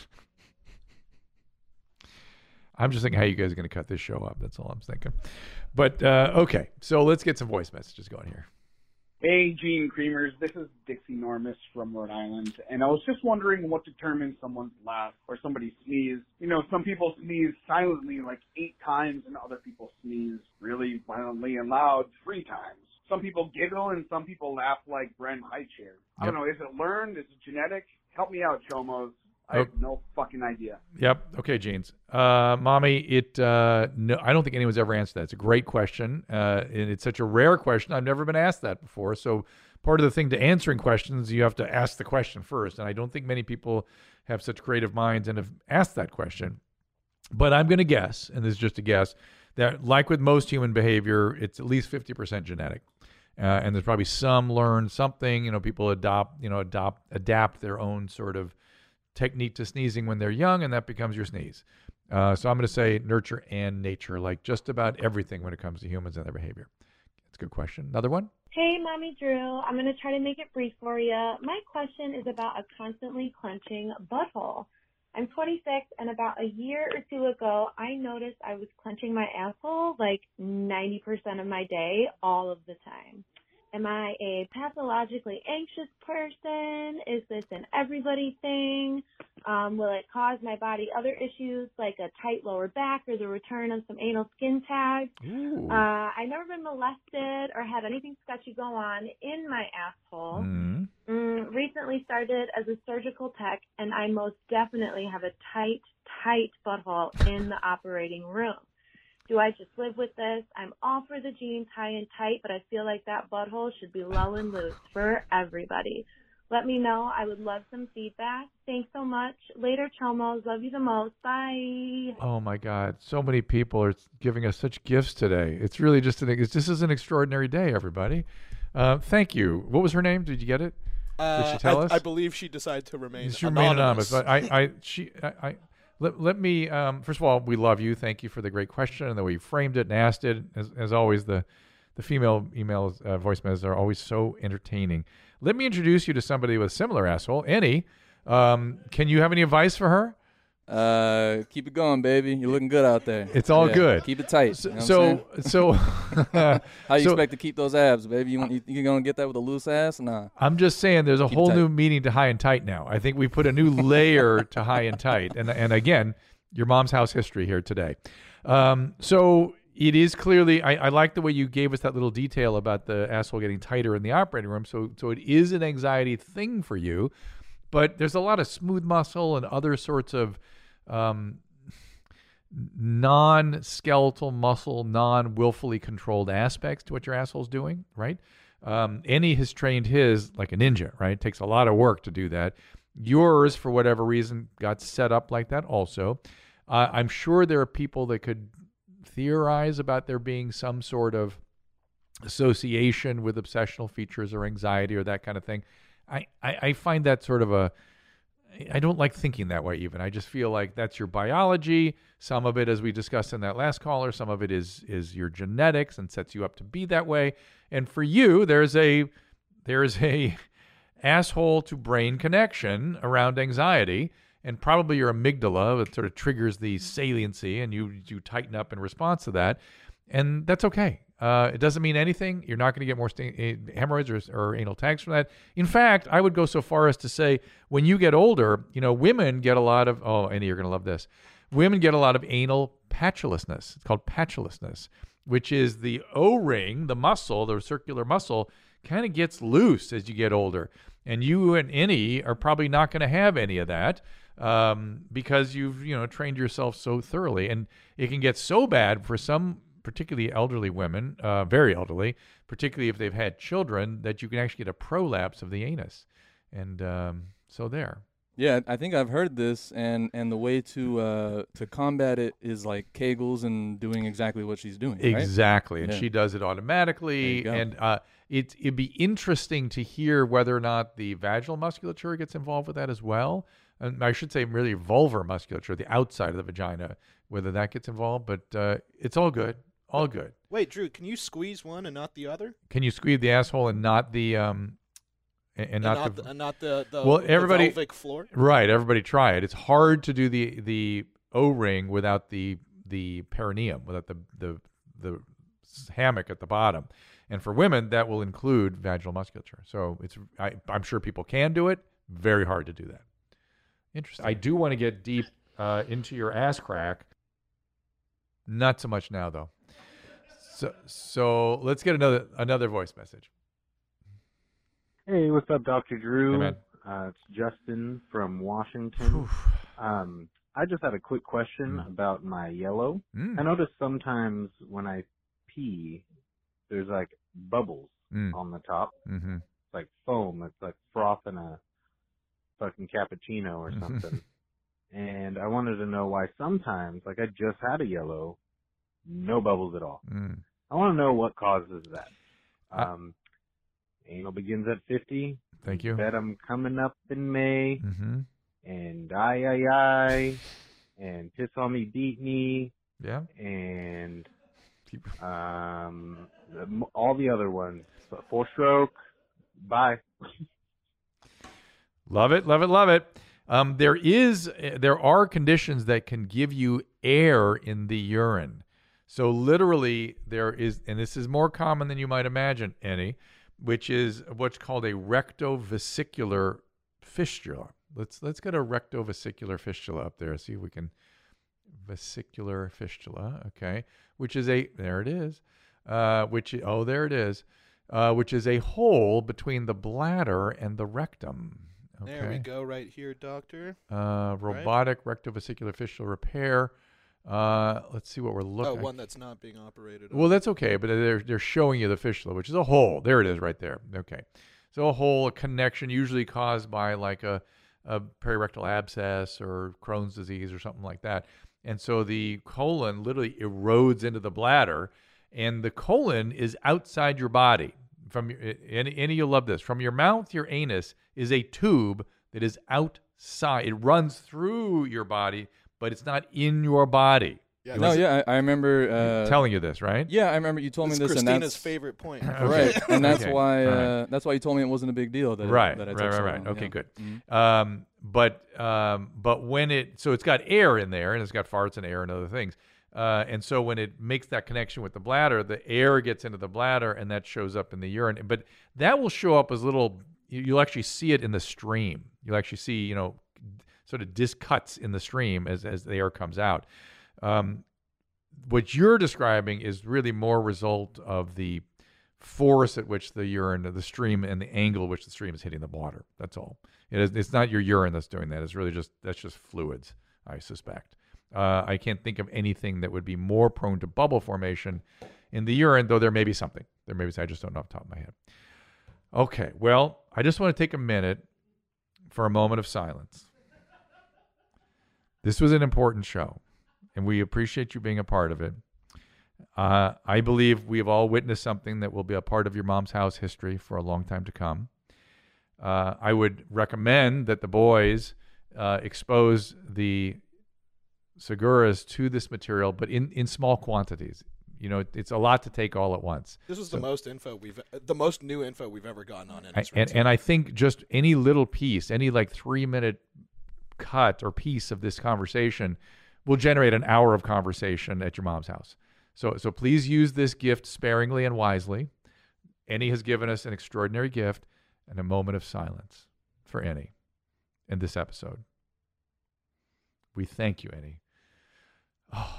just thinking how you guys are going to cut this show up. That's all I'm thinking. But okay, so let's get some voice messages going here. Hey, Gene Creamers. This is Dixie Normus from Rhode Island, and I was just wondering what determines someone's laugh or somebody's sneeze. Some people sneeze silently like 8 times, and other people sneeze really violently and loud 3 times. Some people giggle, and some people laugh like Brent Highchair. I don't know. Is it learned? Is it genetic? Help me out, Chomos. I have no fucking idea. Yep. Okay, Jeans. Mommy, no, I don't think anyone's ever answered that. It's a great question. And it's such a rare question. I've never been asked that before. So part of the thing to answering questions, you have to ask the question first. And I don't think many people have such creative minds and have asked that question. But I'm going to guess, and this is just a guess, that like with most human behavior, it's at least 50% genetic. And there's probably some learned something, people adapt their own sort of technique to sneezing when they're young, and that becomes your sneeze. So I'm going to say nurture and nature, like just about everything when it comes to humans and their behavior. It's a good question. Another one? Hey, Mommy Drew. I'm going to try to make it brief for you. My question is about a constantly clenching butthole. I'm 26, and about a year or 2 ago, I noticed I was clenching my asshole like 90% of my day, all of the time. Am I a pathologically anxious person? Is this an everybody thing? Will it cause my body other issues like a tight lower back or the return of some anal skin tags? I've never been molested or had anything sketchy go on in my asshole. Recently started as a surgical tech, and I most definitely have a tight butthole in the operating room. Do I just live with this? I'm all for the jeans high and tight, but I feel like that butthole should be low and loose for everybody. Let me know. I would love some feedback. Thanks so much. Later, Chomos. Love you the most. Bye. Oh, my God. So many people are giving us such gifts today. It's really just this is an extraordinary day, everybody. Thank you. What was her name? Did you get it? Did she tell us? I believe she decided to remain She remained anonymous. But Let me, first of all, we love you. Thank you for the great question and the way you framed it and asked it. As always, the female emails, voicemails are always so entertaining. Let me introduce you to somebody with a similar asshole. Annie, can you have any advice for her? Keep it going, baby. You're looking good out there. It's all good. Keep it tight. So, you know how you so- expect to keep those abs, baby? You gonna get that with a loose ass? Nah. I'm just saying there's a Keep it whole tight. new meaning to high and tight now. I think we put a new layer to high and tight. And again, your mom's house history here today. So it is clearly, I like the way you gave us that little detail about the asshole getting tighter in the operating room. So it is an anxiety thing for you, but there's a lot of smooth muscle and other sorts of non-skeletal muscle, non-willfully controlled aspects to what your asshole's doing, right? Annie has trained his like a ninja, right? It takes a lot of work to do that. Yours, for whatever reason, got set up like that also. I'm sure there are people that could theorize about there being some sort of association with obsessional features or anxiety or that kind of thing. I find that sort of I don't like thinking that way even. I just feel like that's your biology. Some of it, as we discussed in that last caller, some of it is your genetics and sets you up to be that way. And for you, there's a asshole to brain connection around anxiety, and probably your amygdala that sort of triggers the saliency, and you tighten up in response to that. And that's okay. It doesn't mean anything. You're not going to get more hemorrhoids or anal tags from that. In fact, I would go so far as to say when you get older, women get a lot of, Annie, you're going to love this. Women get a lot of anal patulousness. It's called patulousness, which is the O-ring, the muscle, the circular muscle, kind of gets loose as you get older. And you and Annie are probably not going to have any of that because you've, trained yourself so thoroughly. And it can get so bad for some particularly elderly women, very elderly, particularly if they've had children, that you can actually get a prolapse of the anus. And so there. Yeah, I think I've heard this, and the way to combat it is like Kegels and doing exactly what she's doing. Right? Exactly, and Yeah. she does it automatically. There you go. And it'd be interesting to hear whether or not the vaginal musculature gets involved with that as well. And I should say really vulvar musculature, the outside of the vagina, whether that gets involved. But it's all good. All good. Wait, Drew, can you squeeze one and not the other? Can you squeeze the asshole and not the and not the well, everybody, the pelvic floor? Right, everybody try it. It's hard to do the O-ring without the perineum, without the hammock at the bottom. And for women, that will include vaginal musculature. So I'm sure people can do it. Very hard to do that. Interesting. I do want to get deep into your ass crack. Not so much now, though. So let's get another voice message. Hey, what's up, Dr. Drew? Hey, man. It's Justin from Washington. I just had a quick question about my yellow. I notice sometimes when I pee, there's like bubbles on the top. Mm-hmm. It's like foam. It's like froth in a fucking cappuccino or something. And I wanted to know why sometimes, like I just had a yellow, no bubbles at all. I want to know what causes that. Anal begins at 50. Thank you. Bet I'm coming up in May. Mm-hmm. And I, and piss on me, beat me. Yeah. And all the other ones. 4-stroke. Bye. Love it, love it, love it. There are conditions that can give you air in the urine. So literally there is, and this is more common than you might imagine, Annie, which is what's called a rectovesicular fistula. Let's get a rectovesicular fistula up there. See if we can, vesicular fistula, okay, which is there it is, there it is, which is a hole between the bladder and the rectum. Okay. There we go, right here, doctor. Robotic rectovesicular fistula repair. Let's see what we're looking at. Oh, one that's not being operated on. Well, that's okay, but they're showing you the fistula, which is a hole. There it is right there. Okay. So a hole, a connection usually caused by like a perirectal abscess or Crohn's disease or something like that. And so the colon literally erodes into the bladder, and the colon is outside your body. Annie, you'll love this. From your mouth, your anus is a tube that is outside. It runs through your body, but it's not in your body. Yeah, No, yeah, I remember telling you this, right? Yeah, I remember you told me this, and Christina's that's favorite point. right, and that's Okay. why All right. that's why you told me it wasn't a big deal. That Right, that I took so long. Okay, Yeah. good. Mhm. But when so it's got air in there, and it's got farts and air and other things, and so when it makes that connection with the bladder, the air gets into the bladder, and that shows up in the urine. But that will show up as little. You'll actually see it in the stream. You'll actually see, sort of discuts in the stream as the air comes out. What you're describing is really more result of the force at which the stream, and the angle at which the stream is hitting the water. That's all. It's not your urine that's doing that. It's really that's just fluids, I suspect. I can't think of anything that would be more prone to bubble formation in the urine, though there may be something. I just don't know off the top of my head. Okay, well, I just want to take a minute for a moment of silence. This was an important show, and we appreciate you being a part of it. I believe we have all witnessed something that will be a part of your mom's house history for a long time to come. I would recommend that the boys expose the Seguras to this material, but in small quantities. It's a lot to take all at once. This was the most new info we've ever gotten on it. And I think just any little piece, any 3-minute cut or piece of this conversation will generate an hour of conversation at your mom's house. So please use this gift sparingly and wisely. Annie has given us an extraordinary gift, and a moment of silence for Annie in this episode. We thank you, Annie. Oh,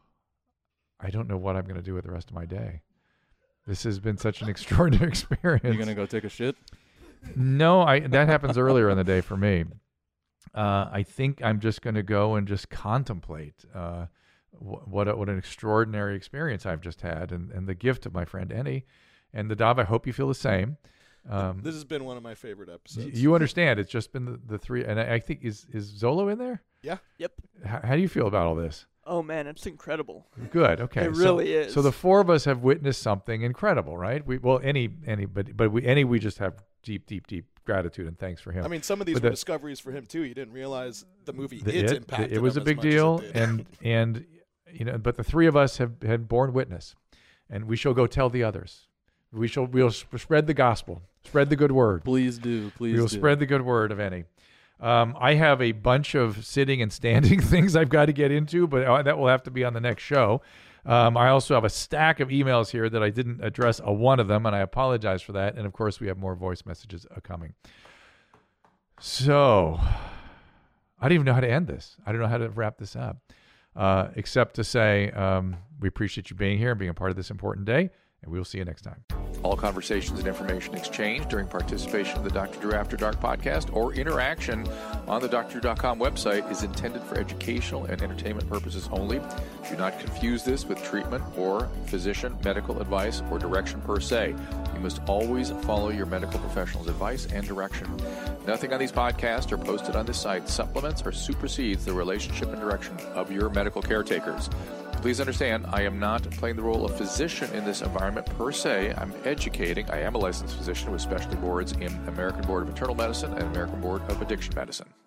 I don't know what I'm going to do with the rest of my day. This has been such an extraordinary experience. You're going to go take a shit? No, that happens earlier in the day for me. I think I'm just going to go and just contemplate what an extraordinary experience I've just had, and the gift of my friend Annie. And Nadav, I hope you feel the same. This has been one of my favorite episodes. You understand? It's just been the three, and I think is Zolo in there? Yeah. Yep. How do you feel about all this? Oh man, it's incredible. Good. Okay. It really is. So the four of us have witnessed something incredible, right? We just have deep gratitude and thanks for him. I mean, some of these were discoveries for him too. You didn't realize the movie impacted. It was him a big as much deal, as it did. and but the three of us had borne witness, and we shall go tell the others. We'll spread the gospel, spread the good word. Please do. We'll spread the good word of Annie. I have a bunch of sitting and standing things I've got to get into, but that will have to be on the next show. I also have a stack of emails here that I didn't address one of them, and I apologize for that. And, of course, we have more voice messages coming. So I don't even know how to end this. I don't know how to wrap this up, except to say we appreciate you being here and being a part of this important day, and we will see you next time. All conversations and information exchanged during participation in the Dr. Drew After Dark podcast or interaction on the drdrew.com website is intended for educational and entertainment purposes only. Do not confuse this with treatment or physician medical advice or direction per se. You must always follow your medical professional's advice and direction. Nothing on these podcasts or posted on this site supplements or supersedes the relationship and direction of your medical caretakers. Please understand, I am not playing the role of physician in this environment per se. I'm educating. I am a licensed physician with specialty boards in American Board of Internal Medicine and American Board of Addiction Medicine.